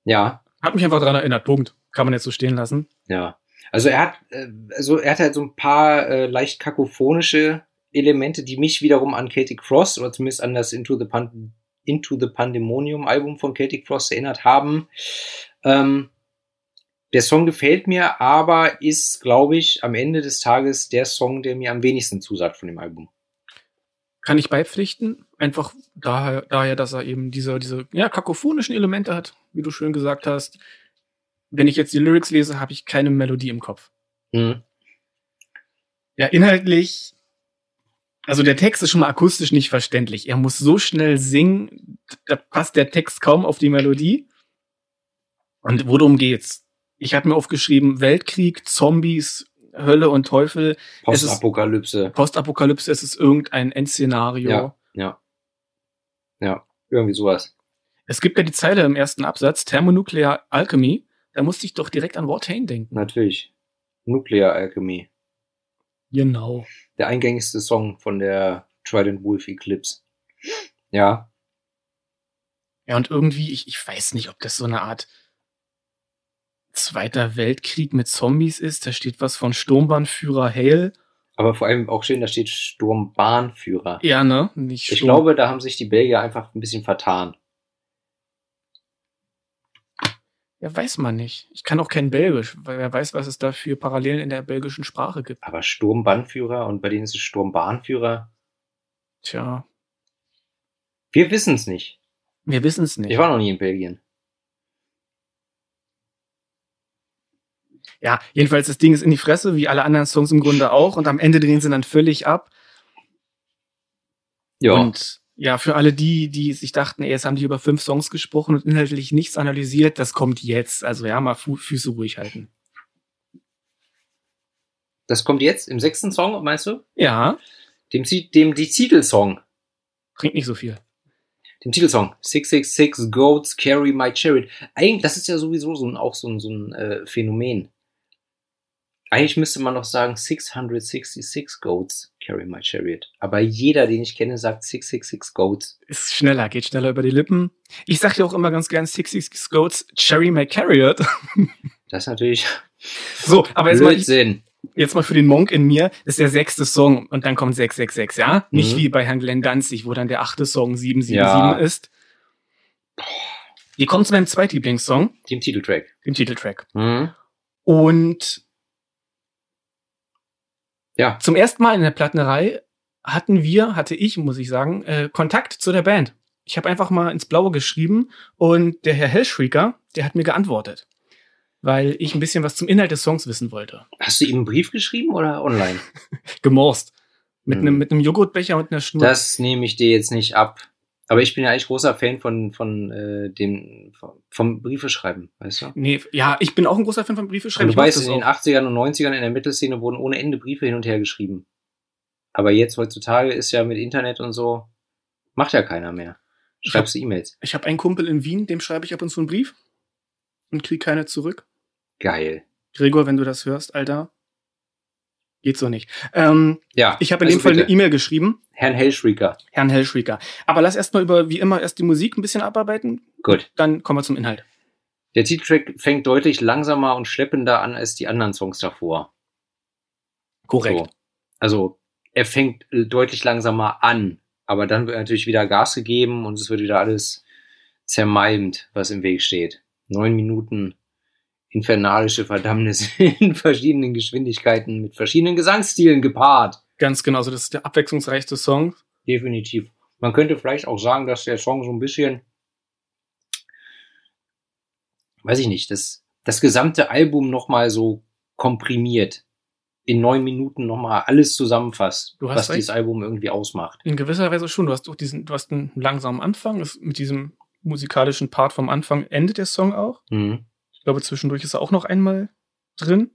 Ja. Hat mich einfach daran erinnert, Punkt. Kann man jetzt so stehen lassen. Ja. Also er hat, äh, also er hat halt so ein paar äh, leicht kakophonische Elemente, die mich wiederum an Celtic Frost oder zumindest an das Into the, Pan- Into the Pandemonium Album von Celtic Frost erinnert haben. Ähm, der Song gefällt mir, aber ist, glaube ich, am Ende des Tages der Song, der mir am wenigsten zusagt von dem Album. Kann ich beipflichten. Einfach daher, daher dass er eben diese, diese ja, kakophonischen Elemente hat, wie du schön gesagt hast. Wenn ich jetzt die Lyrics lese, habe ich keine Melodie im Kopf. Mhm. Ja, inhaltlich, also der Text ist schon mal akustisch nicht verständlich. Er muss so schnell singen, da passt der Text kaum auf die Melodie. Und worum geht's? Ich habe mir aufgeschrieben, Weltkrieg, Zombies, Hölle und Teufel. Postapokalypse. Postapokalypse, es ist irgendein Endszenario. Ja, ja. Ja, irgendwie sowas. Es gibt ja die Zeile im ersten Absatz, Thermonuclear Alchemy. Da musste ich doch direkt an Watain denken. Natürlich. Nuclear Alchemy. Genau. Der eingängigste Song von der Trident Wolf Eclipse. Ja. Ja, und irgendwie, ich, ich weiß nicht, ob das so eine Art Zweiter Weltkrieg mit Zombies ist. Da steht was von Sturmbahnführer Hale. Aber vor allem auch schön, da steht Sturmbahnführer. Ja, ne? Nicht Ich Sturm- glaube, da haben sich die Belgier einfach ein bisschen vertan. Ja, weiß man nicht. Ich kann auch kein Belgisch, weil wer weiß, was es da für Parallelen in der belgischen Sprache gibt. Aber Sturmbannführer und bei denen ist es Sturmbahnführer. Tja, Wir wissen es nicht. wir wissen es nicht. Ich war noch nie in Belgien. Ja, jedenfalls, das Ding ist in die Fresse, wie alle anderen Songs im Grunde auch. Und am Ende drehen sie dann völlig ab. Ja. Und ja, für alle die, die sich dachten, ey, jetzt haben die über fünf Songs gesprochen und inhaltlich nichts analysiert, das kommt jetzt. Also ja, mal Fu- Füße ruhig halten. Das kommt jetzt im sechsten Song, meinst du? Ja, Dem, Zi- dem die Titelsong. trinkt nicht so viel. Dem Titelsong. six six six Goats Carry My Chariot. Eigentlich, das ist ja sowieso so ein, auch so ein, so ein äh, Phänomen. Eigentlich müsste man noch sagen six sixty-six Goats Carry My Chariot. Aber jeder, den ich kenne, sagt six six six Goats. Ist schneller, geht schneller über die Lippen. Ich sag ja auch immer ganz gern six six six Goats, Cherry My Carriot. Das ist natürlich So, aber jetzt mal, Blödsinn. jetzt mal für den Monk in mir, ist der sechste Song und dann kommt sechs sechs sechs, ja? Nicht Mhm. wie bei Herrn Glenn Danzig, wo dann der achte Song sieben sieben sieben Ja. ist. Wir kommen zu meinem Zweitlieblingssong, Dem Titeltrack. dem Titeltrack. Mhm. Und Ja. zum ersten Mal in der Plattenerei hatten wir, hatte ich, muss ich sagen, äh, Kontakt zu der Band. Ich habe einfach mal ins Blaue geschrieben und der Herr Hellshrieker, der hat mir geantwortet, weil ich ein bisschen was zum Inhalt des Songs wissen wollte. Hast du ihm einen Brief geschrieben oder online? Gemorst. Mit Hm. einem mit einem Joghurtbecher und einer Schnur. Das nehme ich dir jetzt nicht ab. Aber ich bin ja eigentlich großer Fan von, von äh, dem vom, vom Briefeschreiben, weißt du? Nee, ja, ich bin auch ein großer Fan von Briefeschreiben. Und Ich du mach weißt, das in den auch. achtzigern und neunzigern in der Metal-Szene wurden ohne Ende Briefe hin und her geschrieben. Aber jetzt heutzutage ist ja mit Internet und so, macht ja keiner mehr. Schreibst du E-Mails. Ich habe einen Kumpel in Wien, dem schreibe ich ab und zu einen Brief und krieg keine zurück. Geil. Gregor, wenn du das hörst, Alter, geht so nicht. Ähm, Ja. ich habe in also dem Fall bitte. eine E-Mail geschrieben, Herrn Hellshrieker. Herrn Hellshrieker. Aber lass erstmal über, wie immer, erst die Musik ein bisschen abarbeiten, Gut. dann kommen wir zum Inhalt. Der Titeltrack fängt deutlich langsamer und schleppender an als die anderen Songs davor. Korrekt. So. Also, er fängt äh, deutlich langsamer an, aber dann wird natürlich wieder Gas gegeben und es wird wieder alles zermalmt, was im Weg steht. Neun Minuten infernalische Verdammnis in verschiedenen Geschwindigkeiten mit verschiedenen Gesangsstilen gepaart. Ganz genau, also das ist der abwechslungsreichste Song. Definitiv. Man könnte vielleicht auch sagen, dass der Song so ein bisschen, weiß ich nicht, das, das gesamte Album nochmal so komprimiert. In neun Minuten nochmal alles zusammenfasst, Du hast was recht. dieses Album irgendwie ausmacht. In gewisser Weise schon. Du hast auch diesen, du hast einen langsamen Anfang, das, mit diesem musikalischen Part vom Anfang endet der Song auch. Mhm. Ich glaube, zwischendurch ist er auch noch einmal drin.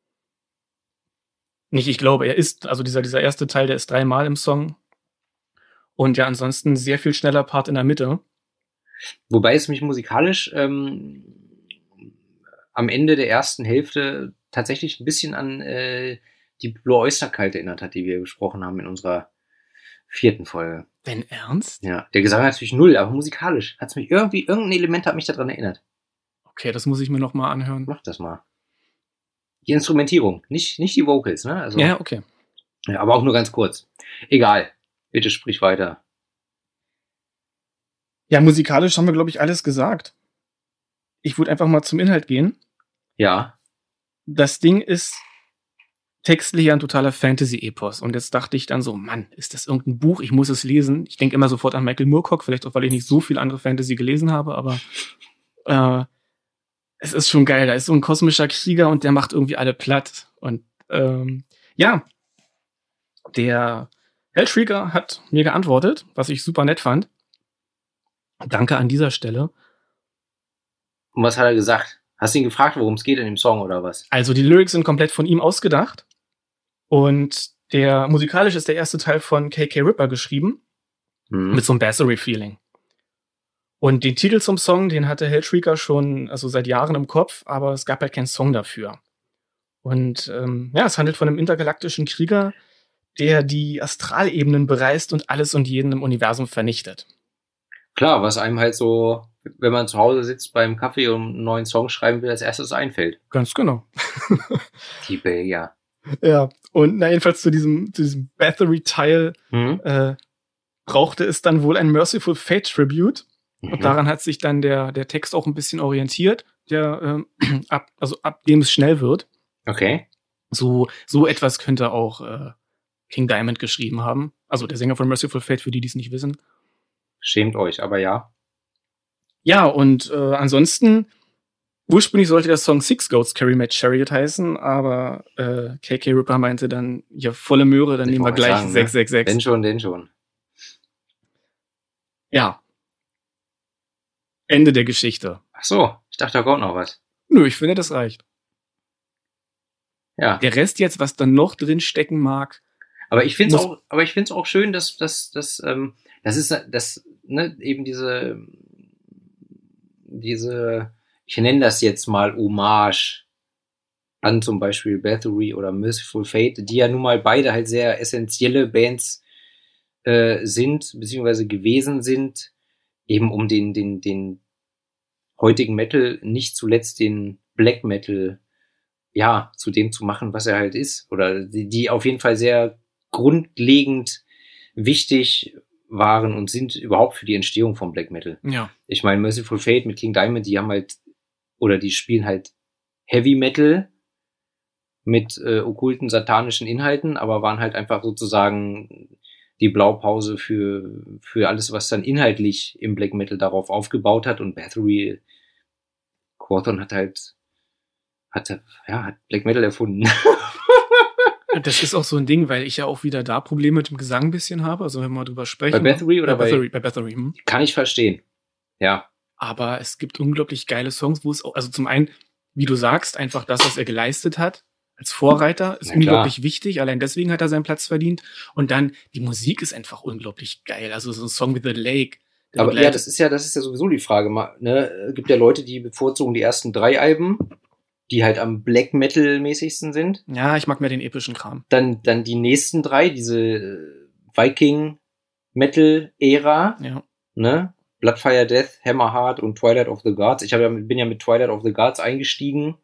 Nicht, ich glaube, er ist, also dieser, dieser erste Teil, der ist dreimal im Song. Und ja, ansonsten sehr viel schneller Part in der Mitte. Wobei es mich musikalisch ähm, am Ende der ersten Hälfte tatsächlich ein bisschen an äh, die Blue Oyster Cult erinnert hat, die wir besprochen haben in unserer vierten Folge. Wenn ernst? Ja, der Gesang natürlich null, aber musikalisch hat's mich irgendwie, irgendein Element hat mich daran erinnert. Okay, das muss ich mir noch mal anhören. Mach das mal. Die Instrumentierung, nicht, nicht die Vocals, ne? Also, Ja, okay. ja, aber auch nur ganz kurz. Egal. Bitte sprich weiter. Ja, musikalisch haben wir, glaube ich, alles gesagt. Ich würde einfach mal zum Inhalt gehen. Ja. Das Ding ist textlich ein totaler Fantasy-Epos. Und jetzt dachte ich dann so, Mann, ist das irgendein Buch? Ich muss es lesen. Ich denke immer sofort an Michael Moorcock, vielleicht auch, weil ich nicht so viel andere Fantasy gelesen habe, aber äh, es ist schon geil. Da ist so ein kosmischer Krieger und der macht irgendwie alle platt. Und ähm, ja, der Hellshrieker hat mir geantwortet, was ich super nett fand. Danke an dieser Stelle. Und was hat er gesagt? Hast du ihn gefragt, worum es geht in dem Song oder was? Also die Lyrics sind komplett von ihm ausgedacht. Und der musikalisch ist der erste Teil von K K Ripper geschrieben. Hm. Mit so einem Bassery-Feeling. Und den Titel zum Song, den hatte Hellshrieker schon also seit Jahren im Kopf, aber es gab halt keinen Song dafür. Und ähm, ja, es handelt von einem intergalaktischen Krieger, der die Astralebenen bereist und alles und jeden im Universum vernichtet. Klar, was einem halt so, wenn man zu Hause sitzt beim Kaffee und einen neuen Song schreiben will, als erstes einfällt. Ganz genau. Die Belgier. Ja, und na jedenfalls zu diesem, zu diesem Bathory-Teil Hm? äh, brauchte es dann wohl ein Merciful Fate Tribute. Mhm. Und daran hat sich dann der, der Text auch ein bisschen orientiert, der, ähm, ab, also ab dem es schnell wird. Okay. So, so etwas könnte auch äh, King Diamond geschrieben haben. Also der Sänger von Merciful Fate, für die, die es nicht wissen. Schämt euch, aber ja. Ja, und äh, ansonsten, ursprünglich sollte der Song Six Goats Carry My Chariot heißen, aber äh, K K Ripper meinte dann, ja, volle Möhre, dann Ich nehmen wir wollte gleich sagen, ne? sechs sechs sechs. Wenn schon, denn schon. Ja. Ende der Geschichte. Ach so, ich dachte, da kommt noch was. Nö, ich finde, das reicht. Ja. Der Rest jetzt, was da noch drin stecken mag, Aber ich finde es Muss- auch, aber ich finde es auch schön, dass, dass, dass, ähm, das ist, das, ne, eben diese, diese, ich nenne das jetzt mal Hommage an zum Beispiel Bathory oder Merciful Fate, die ja nun mal beide halt sehr essentielle Bands äh, sind, beziehungsweise gewesen sind, eben um den, den, den heutigen Metal, nicht zuletzt den Black Metal, ja, zu dem zu machen, was er halt ist. Oder die, die auf jeden Fall sehr grundlegend wichtig waren und sind überhaupt für die Entstehung von Black Metal. ja. Ich meine, Merciful Fate mit King Diamond, die haben halt, oder die spielen halt Heavy Metal mit äh, okkulten satanischen Inhalten, aber waren halt einfach sozusagen die Blaupause für, für alles, was dann inhaltlich im Black Metal darauf aufgebaut hat. Und Bathory, Quorthon hat halt, hat, ja, hat Black Metal erfunden. Das ist auch so ein Ding, weil ich ja auch wieder da Probleme mit dem Gesang ein bisschen habe. Also wenn wir mal drüber sprechen. Bei Bathory oder bei bei- Bathory? Bei Bathory, hm. Kann ich verstehen. Ja. Aber es gibt unglaublich geile Songs, wo es auch, also zum einen, wie du sagst, einfach das, was er geleistet hat, als Vorreiter, ist Na klar. unglaublich wichtig. Allein deswegen hat er seinen Platz verdient. Und dann, die Musik ist einfach unglaublich geil. Also so ein Song wie The Lake. der Aber ja, begleitet- das ist ja, das ist ja sowieso die Frage. Ma- Ne? Es gibt ja Leute, die bevorzugen die ersten drei Alben, die halt am Black Metal mäßigsten sind. ja, ich mag mehr den epischen Kram. Dann, dann die nächsten drei, diese äh, Viking Metal Ära, Ja. ne? Bloodfire Death, Hammerheart und Twilight of the Gods. Ich hab ja, bin ja mit Twilight of the Gods eingestiegen.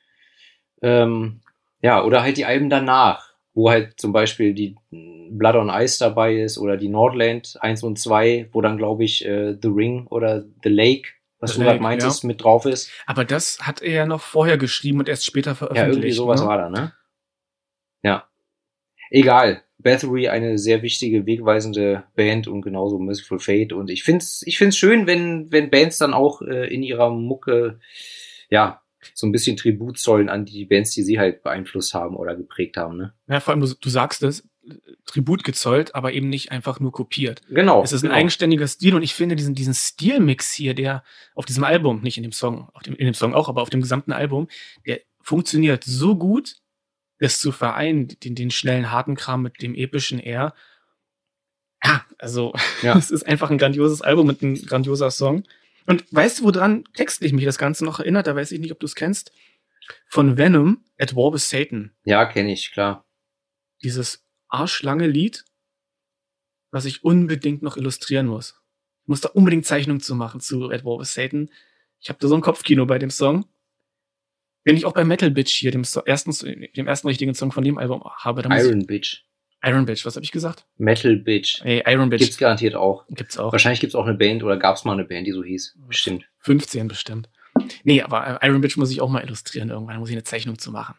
Ähm, ja, oder halt die Alben danach, wo halt zum Beispiel die Blood on Ice dabei ist oder die Nordland eins und zwei, wo dann, glaube ich, äh, The Ring oder The Lake, was The du gerade Lake, meintest, mit drauf ist. Aber das hat er ja noch vorher geschrieben und erst später Ja, veröffentlicht. irgendwie sowas ne? war da, ne? Ja. Egal. Bathory, eine sehr wichtige, wegweisende Band und genauso Merciful Fate. Und ich find's, ich find's schön, wenn, wenn Bands dann auch äh, in ihrer Mucke, ja, so ein bisschen Tribut zollen an die Bands, die sie halt beeinflusst haben oder geprägt haben, ne? Ja, vor allem, du, du sagst es, Tribut gezollt, aber eben nicht einfach nur kopiert. Genau. Es ist ein genau. eigenständiger Stil und ich finde diesen, diesen Stilmix hier, der auf diesem Album, nicht in dem Song, auf dem, in dem Song auch, aber auf dem gesamten Album, der funktioniert so gut, das zu vereinen, den, den schnellen, harten Kram mit dem epischen Air. Ja, also, Ja. es ist einfach ein grandioses Album mit einem grandioser Song. Und weißt du, woran textlich mich das Ganze noch erinnert? Da weiß ich nicht, ob du es kennst. Von Venom, At War with Satan. Ja, kenne ich, klar. Dieses arschlange Lied, was ich unbedingt noch illustrieren muss. Ich muss da unbedingt Zeichnungen zu machen zu At War with Satan. Ich habe da so ein Kopfkino bei dem Song. Wenn ich auch bei Metal Bitch hier, dem, so, ersten, dem ersten richtigen Song von dem Album habe. Dann Iron Bitch. Iron Bitch, was habe ich gesagt? Metal Bitch. Ey, Iron Bitch. Gibt's garantiert auch. Gibt's auch. Wahrscheinlich gibt's auch eine Band oder gab's mal eine Band, die so hieß. Bestimmt. fünfzehn bestimmt. Nee, aber Iron Bitch muss ich auch mal illustrieren irgendwann. Da muss ich eine Zeichnung zu machen.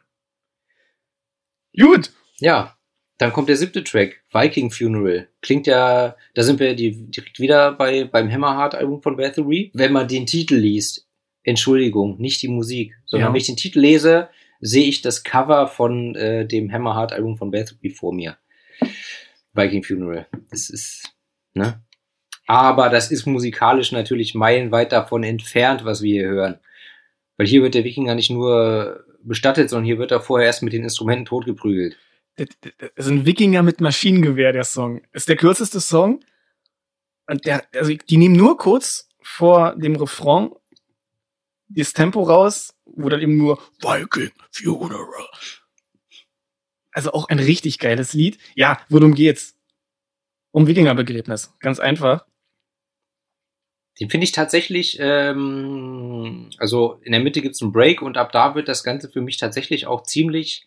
Gut. Ja, dann kommt der siebte Track, Viking Funeral. Klingt ja, da sind wir die, direkt wieder bei beim Hammerheart-Album von Bathory. Wenn man den Titel liest, Entschuldigung, nicht die Musik, sondern Ja. wenn ich den Titel lese, sehe ich das Cover von äh, dem Hammerheart-Album von Bathory vor mir. Viking Funeral. Das ist, ne? Aber das ist musikalisch natürlich meilenweit davon entfernt, was wir hier hören. Weil hier wird der Wikinger nicht nur bestattet, sondern hier wird er vorher erst mit den Instrumenten totgeprügelt. Das ist ein Wikinger mit Maschinengewehr, der Song. Ist der kürzeste Song. Und der, also die nehmen nur kurz vor dem Refrain das Tempo raus, wo dann eben nur Viking Funeral. Also auch ein richtig geiles Lied. Ja, worum geht's? Um Wikingerbegräbnis. Ganz einfach. Den finde ich tatsächlich, ähm, also in der Mitte gibt's einen Break und ab da wird das Ganze für mich tatsächlich auch ziemlich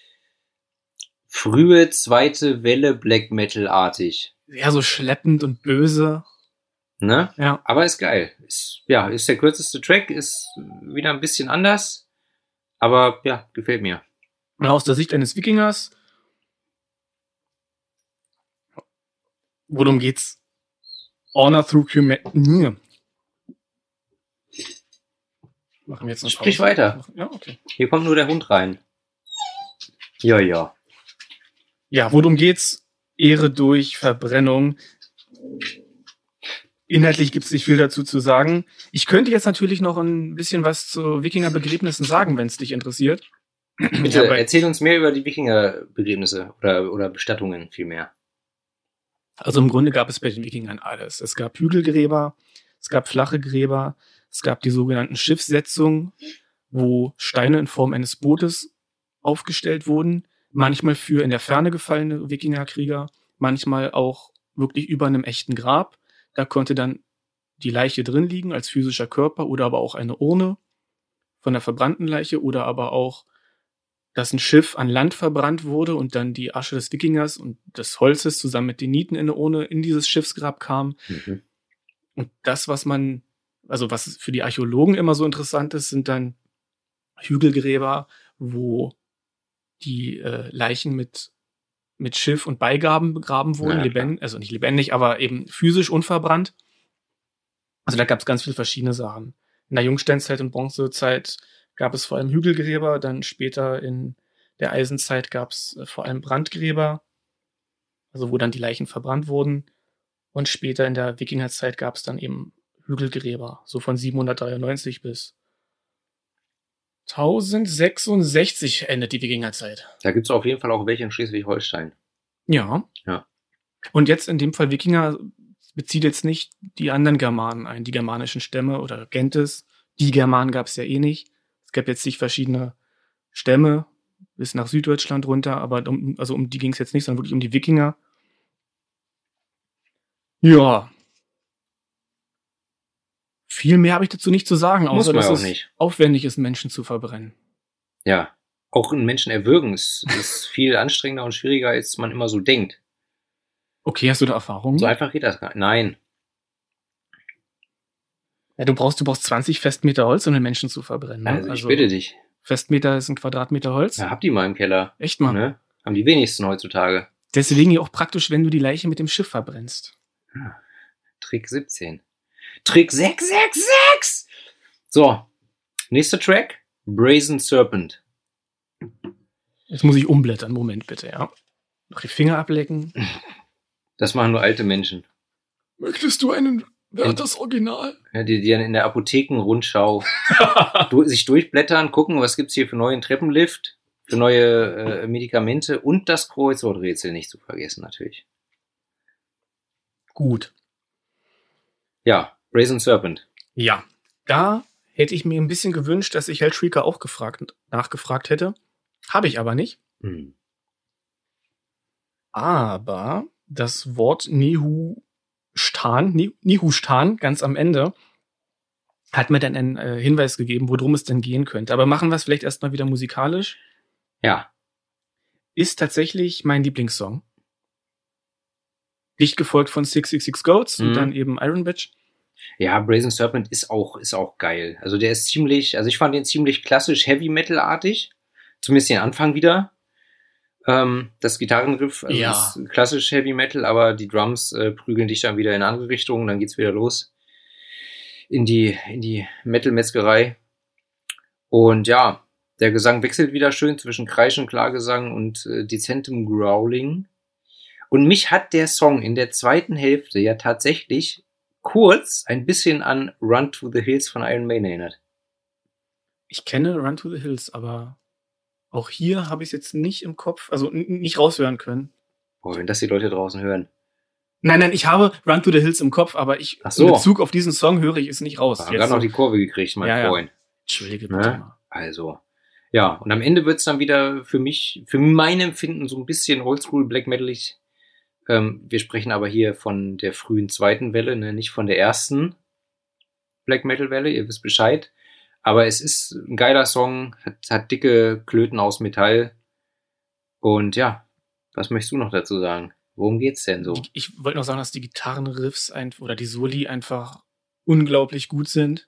frühe zweite Welle Black Metal-artig. Ja, so schleppend und böse. Ne? Ja. Aber ist geil. Ist, ja, ist der kürzeste Track, ist wieder ein bisschen anders. Aber ja, gefällt mir. Und aus der Sicht eines Wikingers. Worum geht's? Honor through humanity. Machen wir jetzt eine Sprich Pause. weiter. Ja, okay. Hier kommt nur der Hund rein. Ja, ja. Ja, worum geht's? Ehre durch Verbrennung. Inhaltlich gibt's nicht viel dazu zu sagen. Ich könnte jetzt natürlich noch ein bisschen was zu Wikingerbegräbnissen sagen, wenn es dich interessiert. Bitte, Ja, bei- erzähl uns mehr über die Wikingerbegräbnisse oder, oder Bestattungen vielmehr. Also im Grunde gab es bei den Wikingern alles. Es gab Hügelgräber, es gab flache Gräber, es gab die sogenannten Schiffssetzungen, wo Steine in Form eines Bootes aufgestellt wurden, manchmal für in der Ferne gefallene Wikingerkrieger, manchmal auch wirklich über einem echten Grab. Da konnte dann die Leiche drin liegen als physischer Körper oder aber auch eine Urne von der verbrannten Leiche oder aber auch, dass ein Schiff an Land verbrannt wurde und dann die Asche des Wikingers und des Holzes zusammen mit den Nieten in der Urne in dieses Schiffsgrab kam. Mhm. Und das, was man, also was für die Archäologen immer so interessant ist, sind dann Hügelgräber, wo die äh, Leichen mit mit Schiff und Beigaben begraben wurden, Ja, lebendig, also nicht lebendig, aber eben physisch unverbrannt. Also da gab es ganz viele verschiedene Sachen. In der Jungsteinzeit und Bronzezeit gab es vor allem Hügelgräber, dann später in der Eisenzeit gab es äh, vor allem Brandgräber, also wo dann die Leichen verbrannt wurden. Und später in der Wikingerzeit gab es dann eben Hügelgräber, so von siebenhundertdreiundneunzig bis tausendsechsundsechzig endet die Wikingerzeit. Da gibt's auf jeden Fall auch welche in Schleswig-Holstein. Ja. Ja. Und jetzt in dem Fall Wikinger bezieht jetzt nicht die anderen Germanen ein, die germanischen Stämme oder Gentes. Die Germanen gab es ja eh nicht. Es gab jetzt nicht verschiedene Stämme bis nach Süddeutschland runter, aber um, also um die ging es jetzt nicht, sondern wirklich um die Wikinger. Ja. Viel mehr habe ich dazu nicht zu sagen, Muss außer man dass auch es nicht. aufwendig ist, Menschen zu verbrennen. Ja. Auch einen Menschen erwürgen ist, ist viel anstrengender und schwieriger, als man immer so denkt. Okay, hast du da Erfahrungen? So einfach geht das gar nicht. Nein. Ja, du brauchst, du brauchst zwanzig Festmeter Holz, um den Menschen zu verbrennen. Ne? Also ich bitte dich. Festmeter ist ein Quadratmeter Holz. Ja, habt die mal im Keller. Echt mal. Ne? Haben die wenigsten heutzutage. Deswegen ja auch praktisch, wenn du die Leiche mit dem Schiff verbrennst. Trick siebzehn. Trick sechs sechs sechs! So. Nächster Track. Brazen Serpent. Jetzt muss ich umblättern. Moment bitte, ja. Noch die Finger ablecken. Das machen nur alte Menschen. Möchtest du einen Ja, das Original? Ja, die, die dann in der Apothekenrundschau du, sich durchblättern, gucken, was gibt's hier für neuen Treppenlift, für neue äh, Medikamente und das Kreuzworträtsel nicht zu vergessen, natürlich. Gut. Ja, Brazen Serpent. Ja. Da hätte ich mir ein bisschen gewünscht, dass ich Hellshrieker auch gefragt, nachgefragt hätte. Habe ich aber nicht. Hm. Aber das Wort Nehustan, Ne- Nehustan, ganz am Ende, hat mir dann einen äh, Hinweis gegeben, worum es denn gehen könnte. Aber machen wir es vielleicht erstmal wieder musikalisch. Ja. Ist tatsächlich mein Lieblingssong. Dicht gefolgt von six six six Goats mhm. und dann eben Iron Bitch. Ja, Brazen Serpent ist auch, ist auch geil. Also der ist ziemlich, also ich fand den ziemlich klassisch Heavy-Metal-artig. Zumindest den Anfang wieder. Ähm, das Gitarrenriff also ja. ist klassisch Heavy-Metal, aber die Drums äh, prügeln dich dann wieder in eine andere Richtung. Dann geht's wieder los in die, in die Metal-Metzgerei. Und ja, der Gesang wechselt wieder schön zwischen Kreischen, Klagesang und äh, dezentem Growling. Und mich hat der Song in der zweiten Hälfte ja tatsächlich kurz ein bisschen an Run to the Hills von Iron Maiden erinnert. Ich kenne Run to the Hills, aber auch hier habe ich es jetzt nicht im Kopf, also n- nicht raushören können. Boah, wenn das die Leute draußen hören. Nein, nein, ich habe Run to the Hills im Kopf, aber ich Ach so. in Bezug auf diesen Song höre ich es nicht raus. Ich habe gerade so. noch die Kurve gekriegt, mein ja, Freund. Ja. Entschuldige bitte Ne? mal. Also, ja, und am Ende wird's dann wieder für mich, für mein Empfinden so ein bisschen Oldschool Black Metalig. Ähm, wir sprechen aber hier von der frühen zweiten Welle, ne? Nicht von der ersten Black Metal Welle, ihr wisst Bescheid. Aber es ist ein geiler Song, hat, hat dicke Klöten aus Metall. Und ja, was möchtest du noch dazu sagen? Worum geht's denn so? Ich, ich wollte noch sagen, dass die Gitarrenriffs ein, oder die Soli einfach unglaublich gut sind.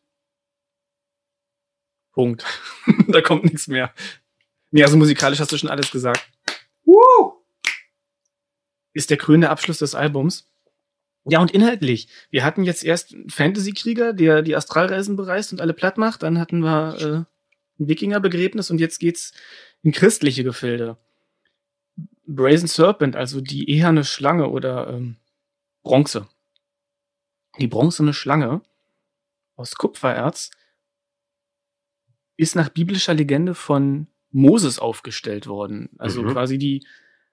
Punkt. Da kommt nichts mehr. Nee, also musikalisch hast du schon alles gesagt. Woo! Ist der krönende Abschluss des Albums. Ja, und inhaltlich. Wir hatten jetzt erst einen Fantasy-Krieger, der die Astralreisen bereist und alle platt macht. Dann hatten wir äh, ein Wikingerbegräbnis und jetzt geht's in christliche Gefilde. Brazen Serpent, also die eherne Schlange oder ähm, Bronze. Die bronzene Schlange aus Kupfererz ist nach biblischer Legende von Moses aufgestellt worden. Also Mhm. quasi die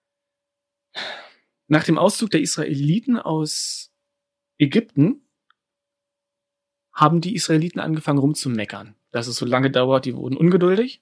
nach dem Auszug der Israeliten aus Ägypten haben die Israeliten angefangen rumzumeckern, dass es so lange dauert. Die wurden ungeduldig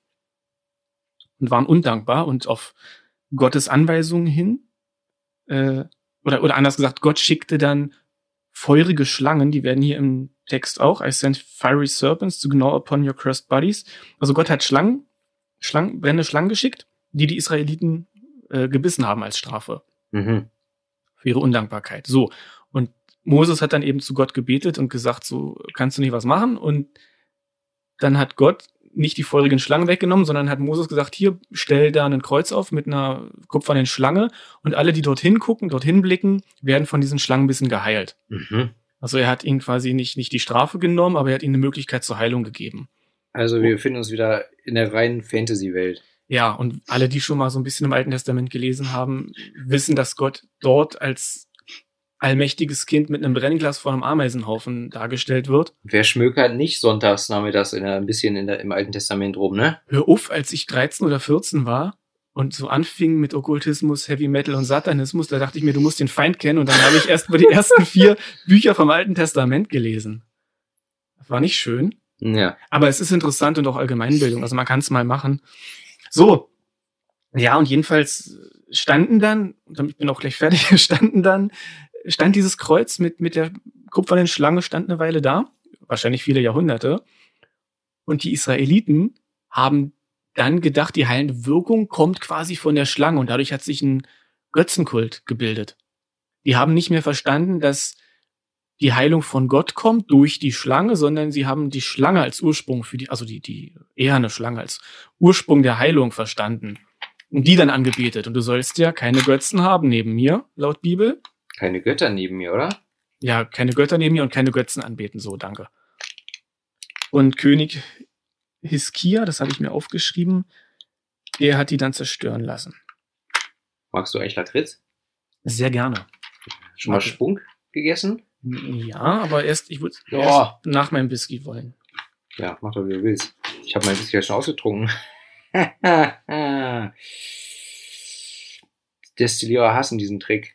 und waren undankbar und auf Gottes Anweisungen hin, äh, oder, oder anders gesagt, Gott schickte dann feurige Schlangen, die werden hier im Text auch, I sent fiery serpents to gnaw upon your cursed bodies. Also Gott hat Schlangen, Schlangen, brennende Schlangen geschickt, die die Israeliten äh, gebissen haben als Strafe Mhm. für ihre Undankbarkeit. So. Und Moses hat dann eben zu Gott gebetet und gesagt, so kannst du nicht was machen. Und dann hat Gott nicht die feurigen Schlangen weggenommen, sondern hat Moses gesagt, hier, stell da ein Kreuz auf mit einer kupfernen Schlange und alle, die dorthin gucken, dorthin blicken, werden von diesen Schlangenbissen geheilt. Mhm. Also er hat ihnen quasi nicht, nicht die Strafe genommen, aber er hat ihnen eine Möglichkeit zur Heilung gegeben. Also wir befinden uns wieder in der reinen Fantasy-Welt. Ja, und alle, die schon mal so ein bisschen im Alten Testament gelesen haben, wissen, dass Gott dort als allmächtiges Kind mit einem Brennglas vor einem Ameisenhaufen dargestellt wird. Wer schmökert nicht sonntags nachmittags in der, ein bisschen in der, im Alten Testament rum, ne? Hör auf, als ich dreizehn oder vierzehn war und so anfing mit Okkultismus, Heavy Metal und Satanismus, da dachte ich mir, du musst den Feind kennen und dann habe ich erst mal die ersten vier Bücher vom Alten Testament gelesen. Das war nicht schön, Ja. aber es ist interessant und auch Allgemeinbildung, also man kann es mal machen. So, ja, und jedenfalls standen dann, und ich bin auch gleich fertig, standen dann, stand dieses Kreuz mit, mit der kupfernen Schlange, stand eine Weile da, wahrscheinlich viele Jahrhunderte, und die Israeliten haben dann gedacht, die heilende Wirkung kommt quasi von der Schlange und dadurch hat sich ein Götzenkult gebildet. Die haben nicht mehr verstanden, dass die Heilung von Gott kommt durch die Schlange, sondern sie haben die Schlange als Ursprung für die, also die, die eherne Schlange als Ursprung der Heilung verstanden und die dann angebetet. Und du sollst ja keine Götzen haben neben mir, laut Bibel. Keine Götter neben mir, oder? Ja, keine Götter neben mir und keine Götzen anbeten, so, danke. Und König Hiskia, das habe ich mir aufgeschrieben, der hat die dann zerstören lassen. Magst du eigentlich Lakritz? Sehr gerne. Schon mal Okay. Spunk gegessen? Ja, aber erst, ich würde Ja. erst nach meinem Whisky wollen. Ja, mach doch, wie du willst. Ich habe mein Whisky ja schon ausgetrunken. Destillierer hassen diesen Trick.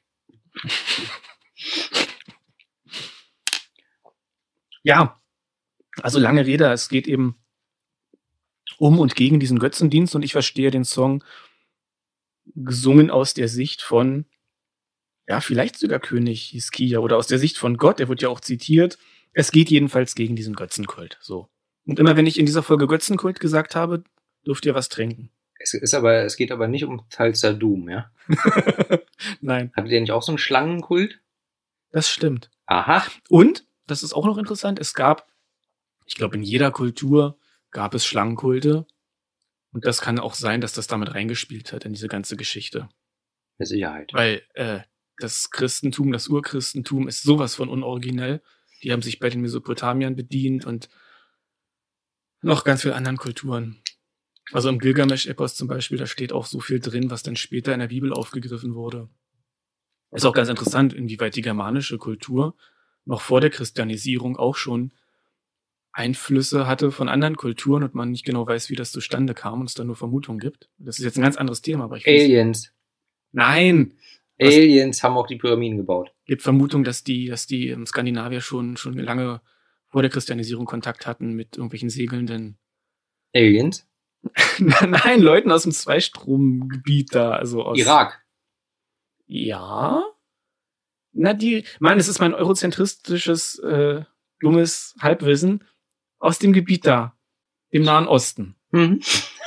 Ja, also lange Rede, es geht eben um und gegen diesen Götzendienst und ich verstehe den Song gesungen aus der Sicht von, ja, vielleicht sogar König Hiskia oder aus der Sicht von Gott, der wird ja auch zitiert, Es geht jedenfalls gegen diesen Götzenkult. So. Und immer wenn ich in dieser Folge Götzenkult gesagt habe, dürft ihr was trinken. Es ist aber, es geht aber nicht um Tulsa Doom, ja? Nein. Hattet ihr nicht auch so einen Schlangenkult? Das stimmt. Aha. Und, das ist auch noch interessant, es gab, ich glaube, in jeder Kultur gab es Schlangenkulte. Und das kann auch sein, dass das damit reingespielt hat in diese ganze Geschichte. Mit Sicherheit. Weil äh, das Christentum, das Urchristentum ist sowas von unoriginell. Die haben sich bei den Mesopotamiern bedient und noch ganz vielen anderen Kulturen. Also im Gilgamesch-Epos zum Beispiel, da steht auch so viel drin, was dann später in der Bibel aufgegriffen wurde. Ist auch ganz interessant, inwieweit die germanische Kultur noch vor der Christianisierung auch schon Einflüsse hatte von anderen Kulturen und man nicht genau weiß, wie das zustande kam und es da nur Vermutungen gibt. Das ist jetzt ein ganz anderes Thema, aber ich Aliens. Nein! Aliens haben auch die Pyramiden gebaut. Es gibt Vermutungen, dass die, dass die ähm, Skandinavier schon, schon lange vor der Christianisierung Kontakt hatten mit irgendwelchen segelnden Aliens? Nein, Leuten aus dem Zweistromgebiet da, also aus Irak. Ja. Na, die, Mann, es ist mein eurozentristisches, äh, dummes Halbwissen aus dem Gebiet da, dem Nahen Osten. Mhm.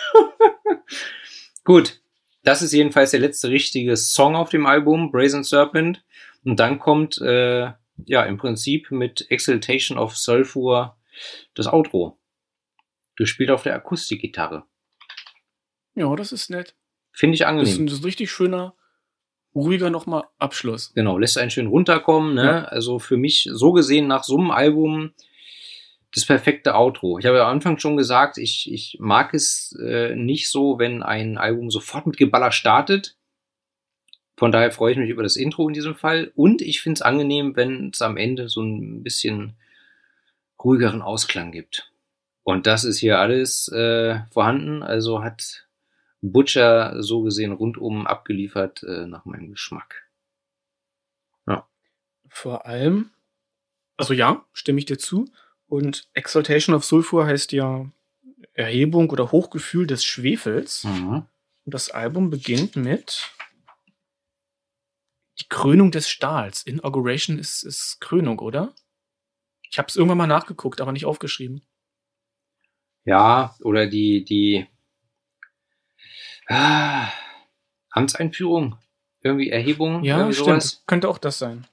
Gut. Das ist jedenfalls der letzte richtige Song auf dem Album, Brazen Serpent. Und dann kommt, äh, ja, im Prinzip mit Exaltation of Sulfur das Outro. Gespielt auf der Akustikgitarre. Ja, das ist nett. Finde ich Das ist, angenehm. ein, das ist ein richtig schöner, ruhiger nochmal Abschluss. Genau, lässt einen schön runterkommen. Ne? Ja. Also für mich so gesehen nach so einem Album das perfekte Outro. Ich habe ja am Anfang schon gesagt, ich, ich mag es äh, nicht so, wenn ein Album sofort mit Geballer startet. Von daher freue ich mich über das Intro in diesem Fall. Und ich finde es angenehm, wenn es am Ende so ein bisschen ruhigeren Ausklang gibt. Und das ist hier alles äh, vorhanden. Also hat Butcher so gesehen rundum abgeliefert äh, nach meinem Geschmack. Ja. Vor allem, also ja, stimme ich dir zu. Und Exaltation of Sulfur heißt ja Erhebung oder Hochgefühl des Schwefels. Mhm. Und das Album beginnt mit die Krönung des Stahls. Inauguration ist, ist Krönung, oder? Ich habe es irgendwann mal nachgeguckt, aber nicht aufgeschrieben. Ja, oder die, die ah, Amtseinführung, irgendwie Erhebung, Ja, irgendwie stimmt. sowas. Könnte auch das sein.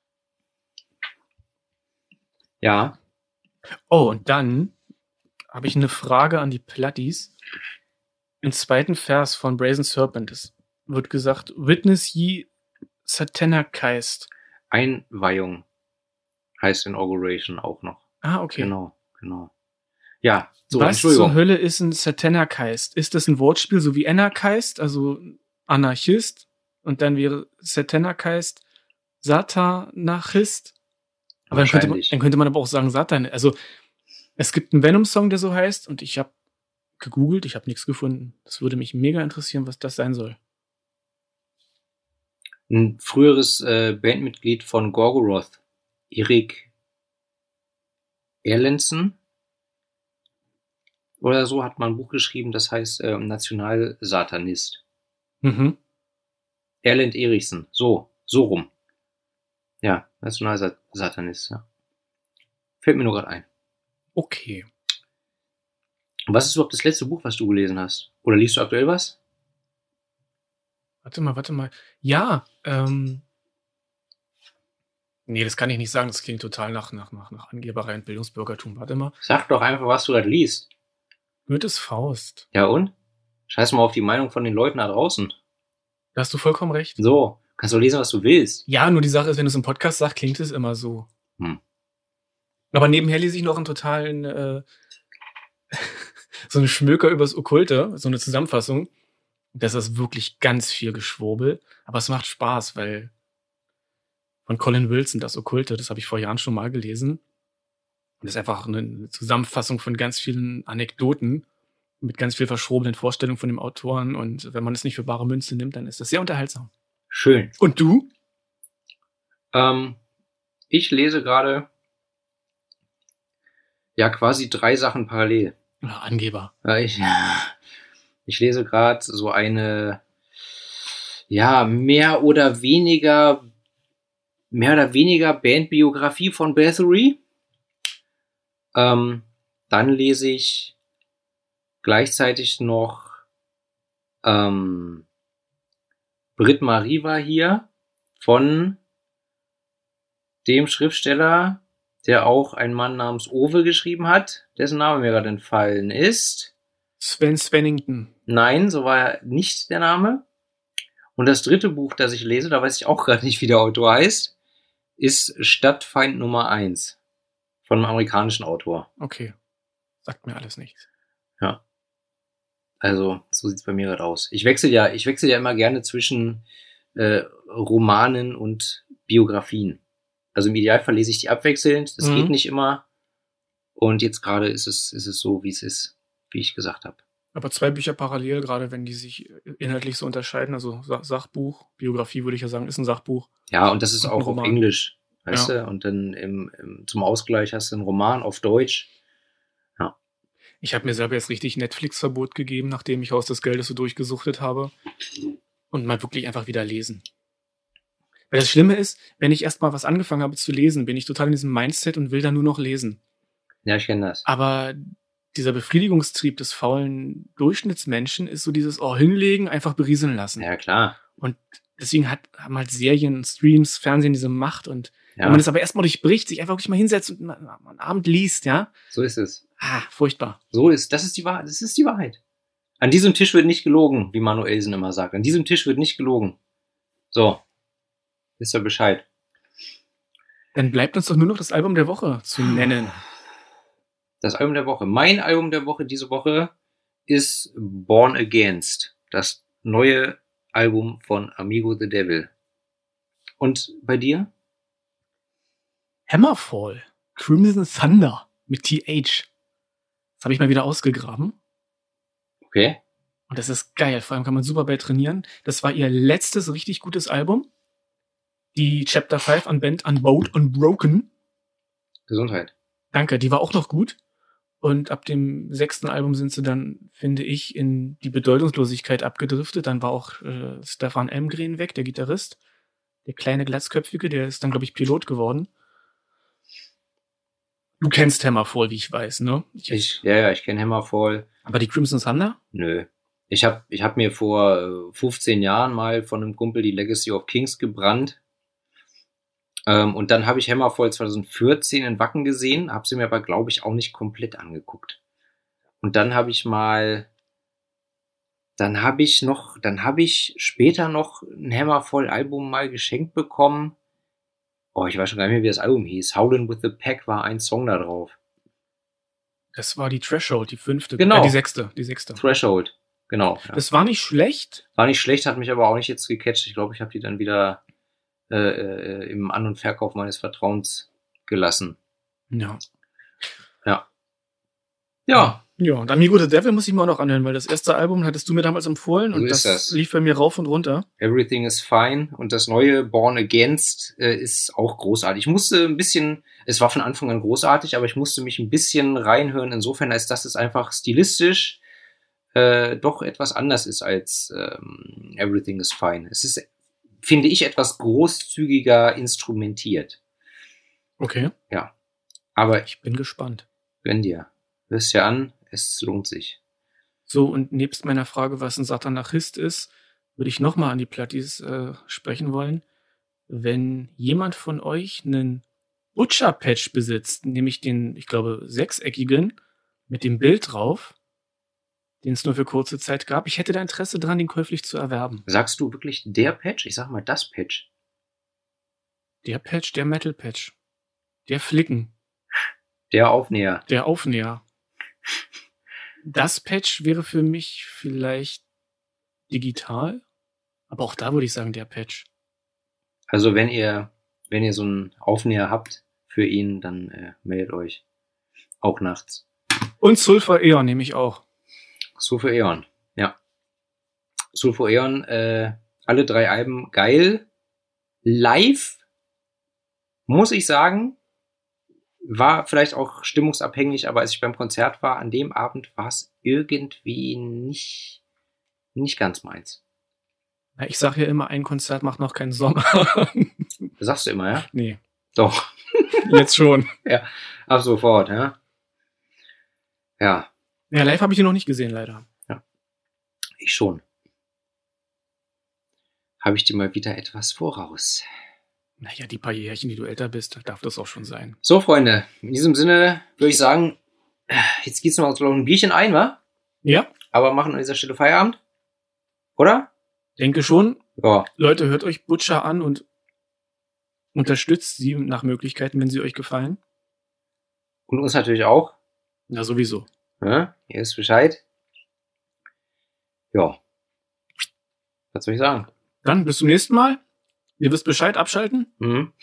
Ja, Oh, und dann habe ich eine Frage an die Platties. Im zweiten Vers von Brazen Serpent es wird gesagt, Witness ye Satanarchist. Einweihung heißt Inauguration auch noch. Ah, okay. Genau, genau. Ja, so, Was Entschuldigung. zur Hölle ist ein Satanarchist? Ist das ein Wortspiel so wie Anarchist, also Anarchist? Und dann wäre Satanarchist Satanachist? Aber dann könnte, man, Wahrscheinlich. dann könnte man aber auch sagen Satan. Also es gibt einen Venom-Song, der so heißt, und ich habe gegoogelt, ich habe nichts gefunden. Das würde mich mega interessieren, was das sein soll. Ein früheres äh, Bandmitglied von Gorgoroth, Erik Erlandson oder so, hat mal ein Buch geschrieben, das heißt äh, Nationalsatanist. Mhm. Erland Erichsen, so, so rum. Ja, Nationalsatanist, ja. Fällt mir nur gerade ein. Okay. Und was ist überhaupt das letzte Buch, was du gelesen hast? Oder liest du aktuell was? Warte mal, warte mal. Ja, ähm. Nee, das kann ich nicht sagen. Das klingt total nach, nach, nach, nach Angeberei und Bildungsbürgertum. Warte mal. Sag doch einfach, was du gerade liest. Goethes Faust. Ja und? Scheiß mal auf die Meinung von den Leuten da draußen. Da hast du vollkommen recht. So, kannst du lesen, was du willst. Ja, nur die Sache ist, wenn du es im Podcast sagst, klingt es immer so. Hm. Aber nebenher lese ich noch einen totalen, äh, so einen Schmöker übers Okkulte, so eine Zusammenfassung. Das ist wirklich ganz viel Geschwurbel, aber es macht Spaß, weil von Colin Wilson, das Okkulte, das habe ich vor Jahren schon mal gelesen. Das ist einfach eine Zusammenfassung von ganz vielen Anekdoten mit ganz viel verschrobenen Vorstellungen von dem Autoren, und wenn man es nicht für bare Münze nimmt, dann ist das sehr unterhaltsam. Schön. Und du? Ähm, ich lese gerade ja quasi drei Sachen parallel. Ja, Angeber. Ja, ich, ich lese gerade so eine ja mehr oder weniger mehr oder weniger Bandbiografie von Bathory. Ähm, dann lese ich gleichzeitig noch ähm, Britt Marie war hier von dem Schriftsteller, der auch einen Mann namens Owe geschrieben hat, dessen Name mir gerade entfallen ist. Sven Svennington. Nein, so war nicht der Name. Und das dritte Buch, das ich lese, da weiß ich auch gerade nicht, wie der Autor heißt, ist Stadtfeind Nummer eins von einem amerikanischen Autor. Okay. Sagt mir alles nichts. Ja. Also, so sieht's bei mir gerade aus. Ich wechsle ja, ich wechsle ja immer gerne zwischen äh, Romanen und Biografien. Also im Idealfall lese ich die abwechselnd. Das Mhm. geht nicht immer. Und jetzt gerade ist es, ist es so, wie es ist, wie ich gesagt habe. Aber zwei Bücher parallel, gerade wenn die sich inhaltlich so unterscheiden, also Sa- Sachbuch, Biografie würde ich ja sagen, ist ein Sachbuch. Ja, und das ist Und ein auch auf Roman. Englisch, weißt Ja. du? Und dann im, im, zum Ausgleich hast du einen Roman auf Deutsch. Ich habe mir selber jetzt richtig Netflix-Verbot gegeben, nachdem ich Haus des Geldes so durchgesuchtet habe. Und mal wirklich einfach wieder lesen. Weil das Schlimme ist, wenn ich erstmal was angefangen habe zu lesen, bin ich total in diesem Mindset und will dann nur noch lesen. Ja, ich kenne das. Aber dieser Befriedigungstrieb des faulen Durchschnittsmenschen ist so dieses, oh, hinlegen, einfach berieseln lassen. Ja, klar. Und deswegen hat, haben halt Serien, Streams, Fernsehen diese Macht. Und Ja, wenn man das aber erstmal durchbricht, sich einfach wirklich mal hinsetzt und mal, mal einen Abend liest, ja, so ist es. ah, furchtbar. So ist, das ist die Wahrheit. Das ist die Wahrheit. An diesem Tisch wird nicht gelogen, wie Manuelsen immer sagt. An diesem Tisch wird nicht gelogen. So. Wisst ihr Bescheid. Dann bleibt uns doch nur noch das Album der Woche zu nennen. Das Album der Woche. Mein Album der Woche diese Woche ist Born Against. Das neue Album von Amigo the Devil. Und bei dir? Hammerfall, Crimson Thunder mit T H. Das habe ich mal wieder ausgegraben. Okay. Und das ist geil. Vor allem kann man super bei trainieren. Das war ihr letztes richtig gutes Album. Die Chapter fünf Unbent, Unbowed, Unbroken. Gesundheit. Danke, die war auch noch gut. Und ab dem sechsten Album sind sie dann, finde ich, in die Bedeutungslosigkeit abgedriftet. Dann war auch äh, Stefan Elmgren weg, der Gitarrist. Der kleine Glatzköpfige, der ist dann, glaube ich, Pilot geworden. Du kennst Hammerfall, wie ich weiß, ne? Ich, Ich, ja, ja, ich kenne Hammerfall. aber die Crimson Thunder? Nö. Ich habe ich hab mir vor äh, fünfzehn Jahren mal von einem Kumpel die Legacy of Kings gebrannt. Ähm, und dann habe ich Hammerfall zwanzig vierzehn in Wacken gesehen, habe sie mir aber, glaube ich, auch nicht komplett angeguckt. Und dann habe ich mal, dann habe ich noch, dann habe ich später noch ein Hammerfall-Album mal geschenkt bekommen. Oh, ich weiß schon gar nicht mehr, wie das Album hieß. Howlin' with the Pack war ein Song da drauf. Das war die Threshold, die fünfte. Genau. Äh, die sechste, die sechste. Threshold, genau. Ja. Das war nicht schlecht. War nicht schlecht, hat mich aber auch nicht jetzt gecatcht. Ich glaube, ich habe die dann wieder äh, äh, im An- und Verkauf meines Vertrauens gelassen. Ja. Ja. Ja, Ja, und Amigo the Devil muss ich mir auch noch anhören, weil das erste Album hattest du mir damals empfohlen So und ist das, das. lief bei mir rauf und runter. Everything is Fine. Und das neue Born Against äh, ist auch großartig. Ich musste ein bisschen, es war von Anfang an großartig, aber ich musste mich ein bisschen reinhören, insofern, als dass es einfach stilistisch äh, doch etwas anders ist als ähm, Everything is Fine. Es ist, finde ich, etwas großzügiger instrumentiert. Okay, Aber ich bin gespannt. gönn dir. Hörst dir an, es lohnt sich. So, und nebst meiner Frage, was ein Satanachist ist, würde ich nochmal an die Plattis äh, sprechen wollen. Wenn jemand von euch einen Butcher-Patch besitzt, nämlich den, ich glaube, sechseckigen, mit dem Bild drauf, den es nur für kurze Zeit gab, ich hätte da Interesse dran, den käuflich zu erwerben. Sagst du wirklich der Patch? Ich sag mal das Patch. Der Patch, der Metal-Patch, der Flicken, Der Aufnäher. der Aufnäher. Das Patch wäre für mich vielleicht digital, aber auch da würde ich sagen, der Patch. Also wenn ihr, wenn ihr so einen Aufnäher habt für ihn, dann äh, meldet euch. Auch nachts. Und Sulfur Eon nehme ich auch. Sulfur Eon, ja. Sulfur Eon, äh, alle drei Alben geil. Live, muss ich sagen, war vielleicht auch stimmungsabhängig, aber als ich beim Konzert war, an dem Abend war es irgendwie nicht, nicht ganz meins. Ja, ich sage ja immer, ein Konzert macht noch keinen Sommer. Das sagst du immer, ja? Nee, Doch, jetzt schon. ab sofort, ja. Ja. Ja, live habe ich ihn noch nicht gesehen, leider. Ja. Ich schon. Habe ich dir mal wieder etwas voraus. Naja, die paar Jährchen, die du älter bist, darf das auch schon sein. So, Freunde, in diesem Sinne würde ich sagen, jetzt geht's noch mal so ein Bierchen ein, wa? Ja. Aber machen an dieser Stelle Feierabend? Oder? Denke schon. Ja. Leute, hört euch Butcher an und unterstützt sie nach Möglichkeiten, wenn sie euch gefallen. Und uns natürlich auch. Ja, sowieso. Ja, ihr wisst Bescheid. Ja. Was soll ich sagen? Dann bis zum nächsten Mal. Ihr wisst Bescheid, abschalten. Mhm.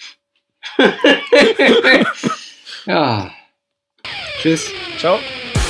Ja. Tschüss. Ciao.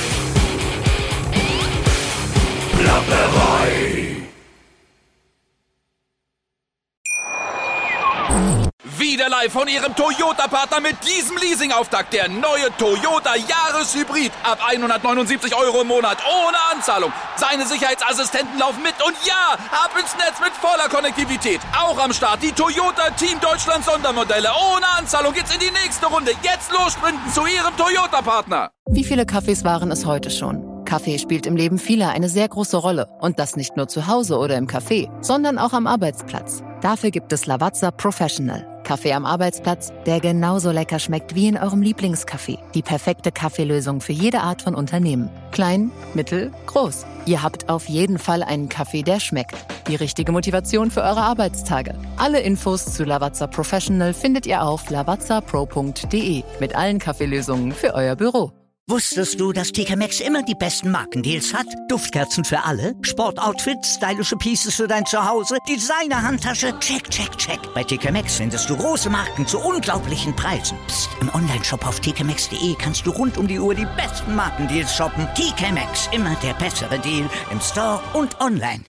Wieder live von Ihrem Toyota-Partner mit diesem Leasing-Auftakt. Der neue Toyota Jahreshybrid. Ab hundertneunundsiebzig Euro im Monat. Ohne Anzahlung. Seine Sicherheitsassistenten laufen mit. Und ja, ab ins Netz mit voller Konnektivität. Auch am Start die Toyota Team Deutschland Sondermodelle. Ohne Anzahlung geht's in die nächste Runde. Jetzt los sprinten zu Ihrem Toyota-Partner. Wie viele Kaffees waren es heute schon? Kaffee spielt im Leben vieler eine sehr große Rolle. Und das nicht nur zu Hause oder im Café, sondern auch am Arbeitsplatz. Dafür gibt es Lavazza Professional. Kaffee am Arbeitsplatz, der genauso lecker schmeckt wie in eurem Lieblingscafé. Die perfekte Kaffeelösung für jede Art von Unternehmen. Klein, mittel, groß. Ihr habt auf jeden Fall einen Kaffee, der schmeckt. Die richtige Motivation für eure Arbeitstage. Alle Infos zu Lavazza Professional findet ihr auf lavazza pro punkt de mit allen Kaffeelösungen für euer Büro. Wusstest du, dass T K Maxx immer die besten Markendeals hat? Duftkerzen für alle, Sportoutfits, stylische Pieces für dein Zuhause, Designer-Handtasche, check, check, check. Bei T K Maxx findest du große Marken zu unglaublichen Preisen. Psst. Im Onlineshop auf t k maxx punkt de kannst du rund um die Uhr die besten Markendeals shoppen. T K Maxx, immer der bessere Deal im Store und online.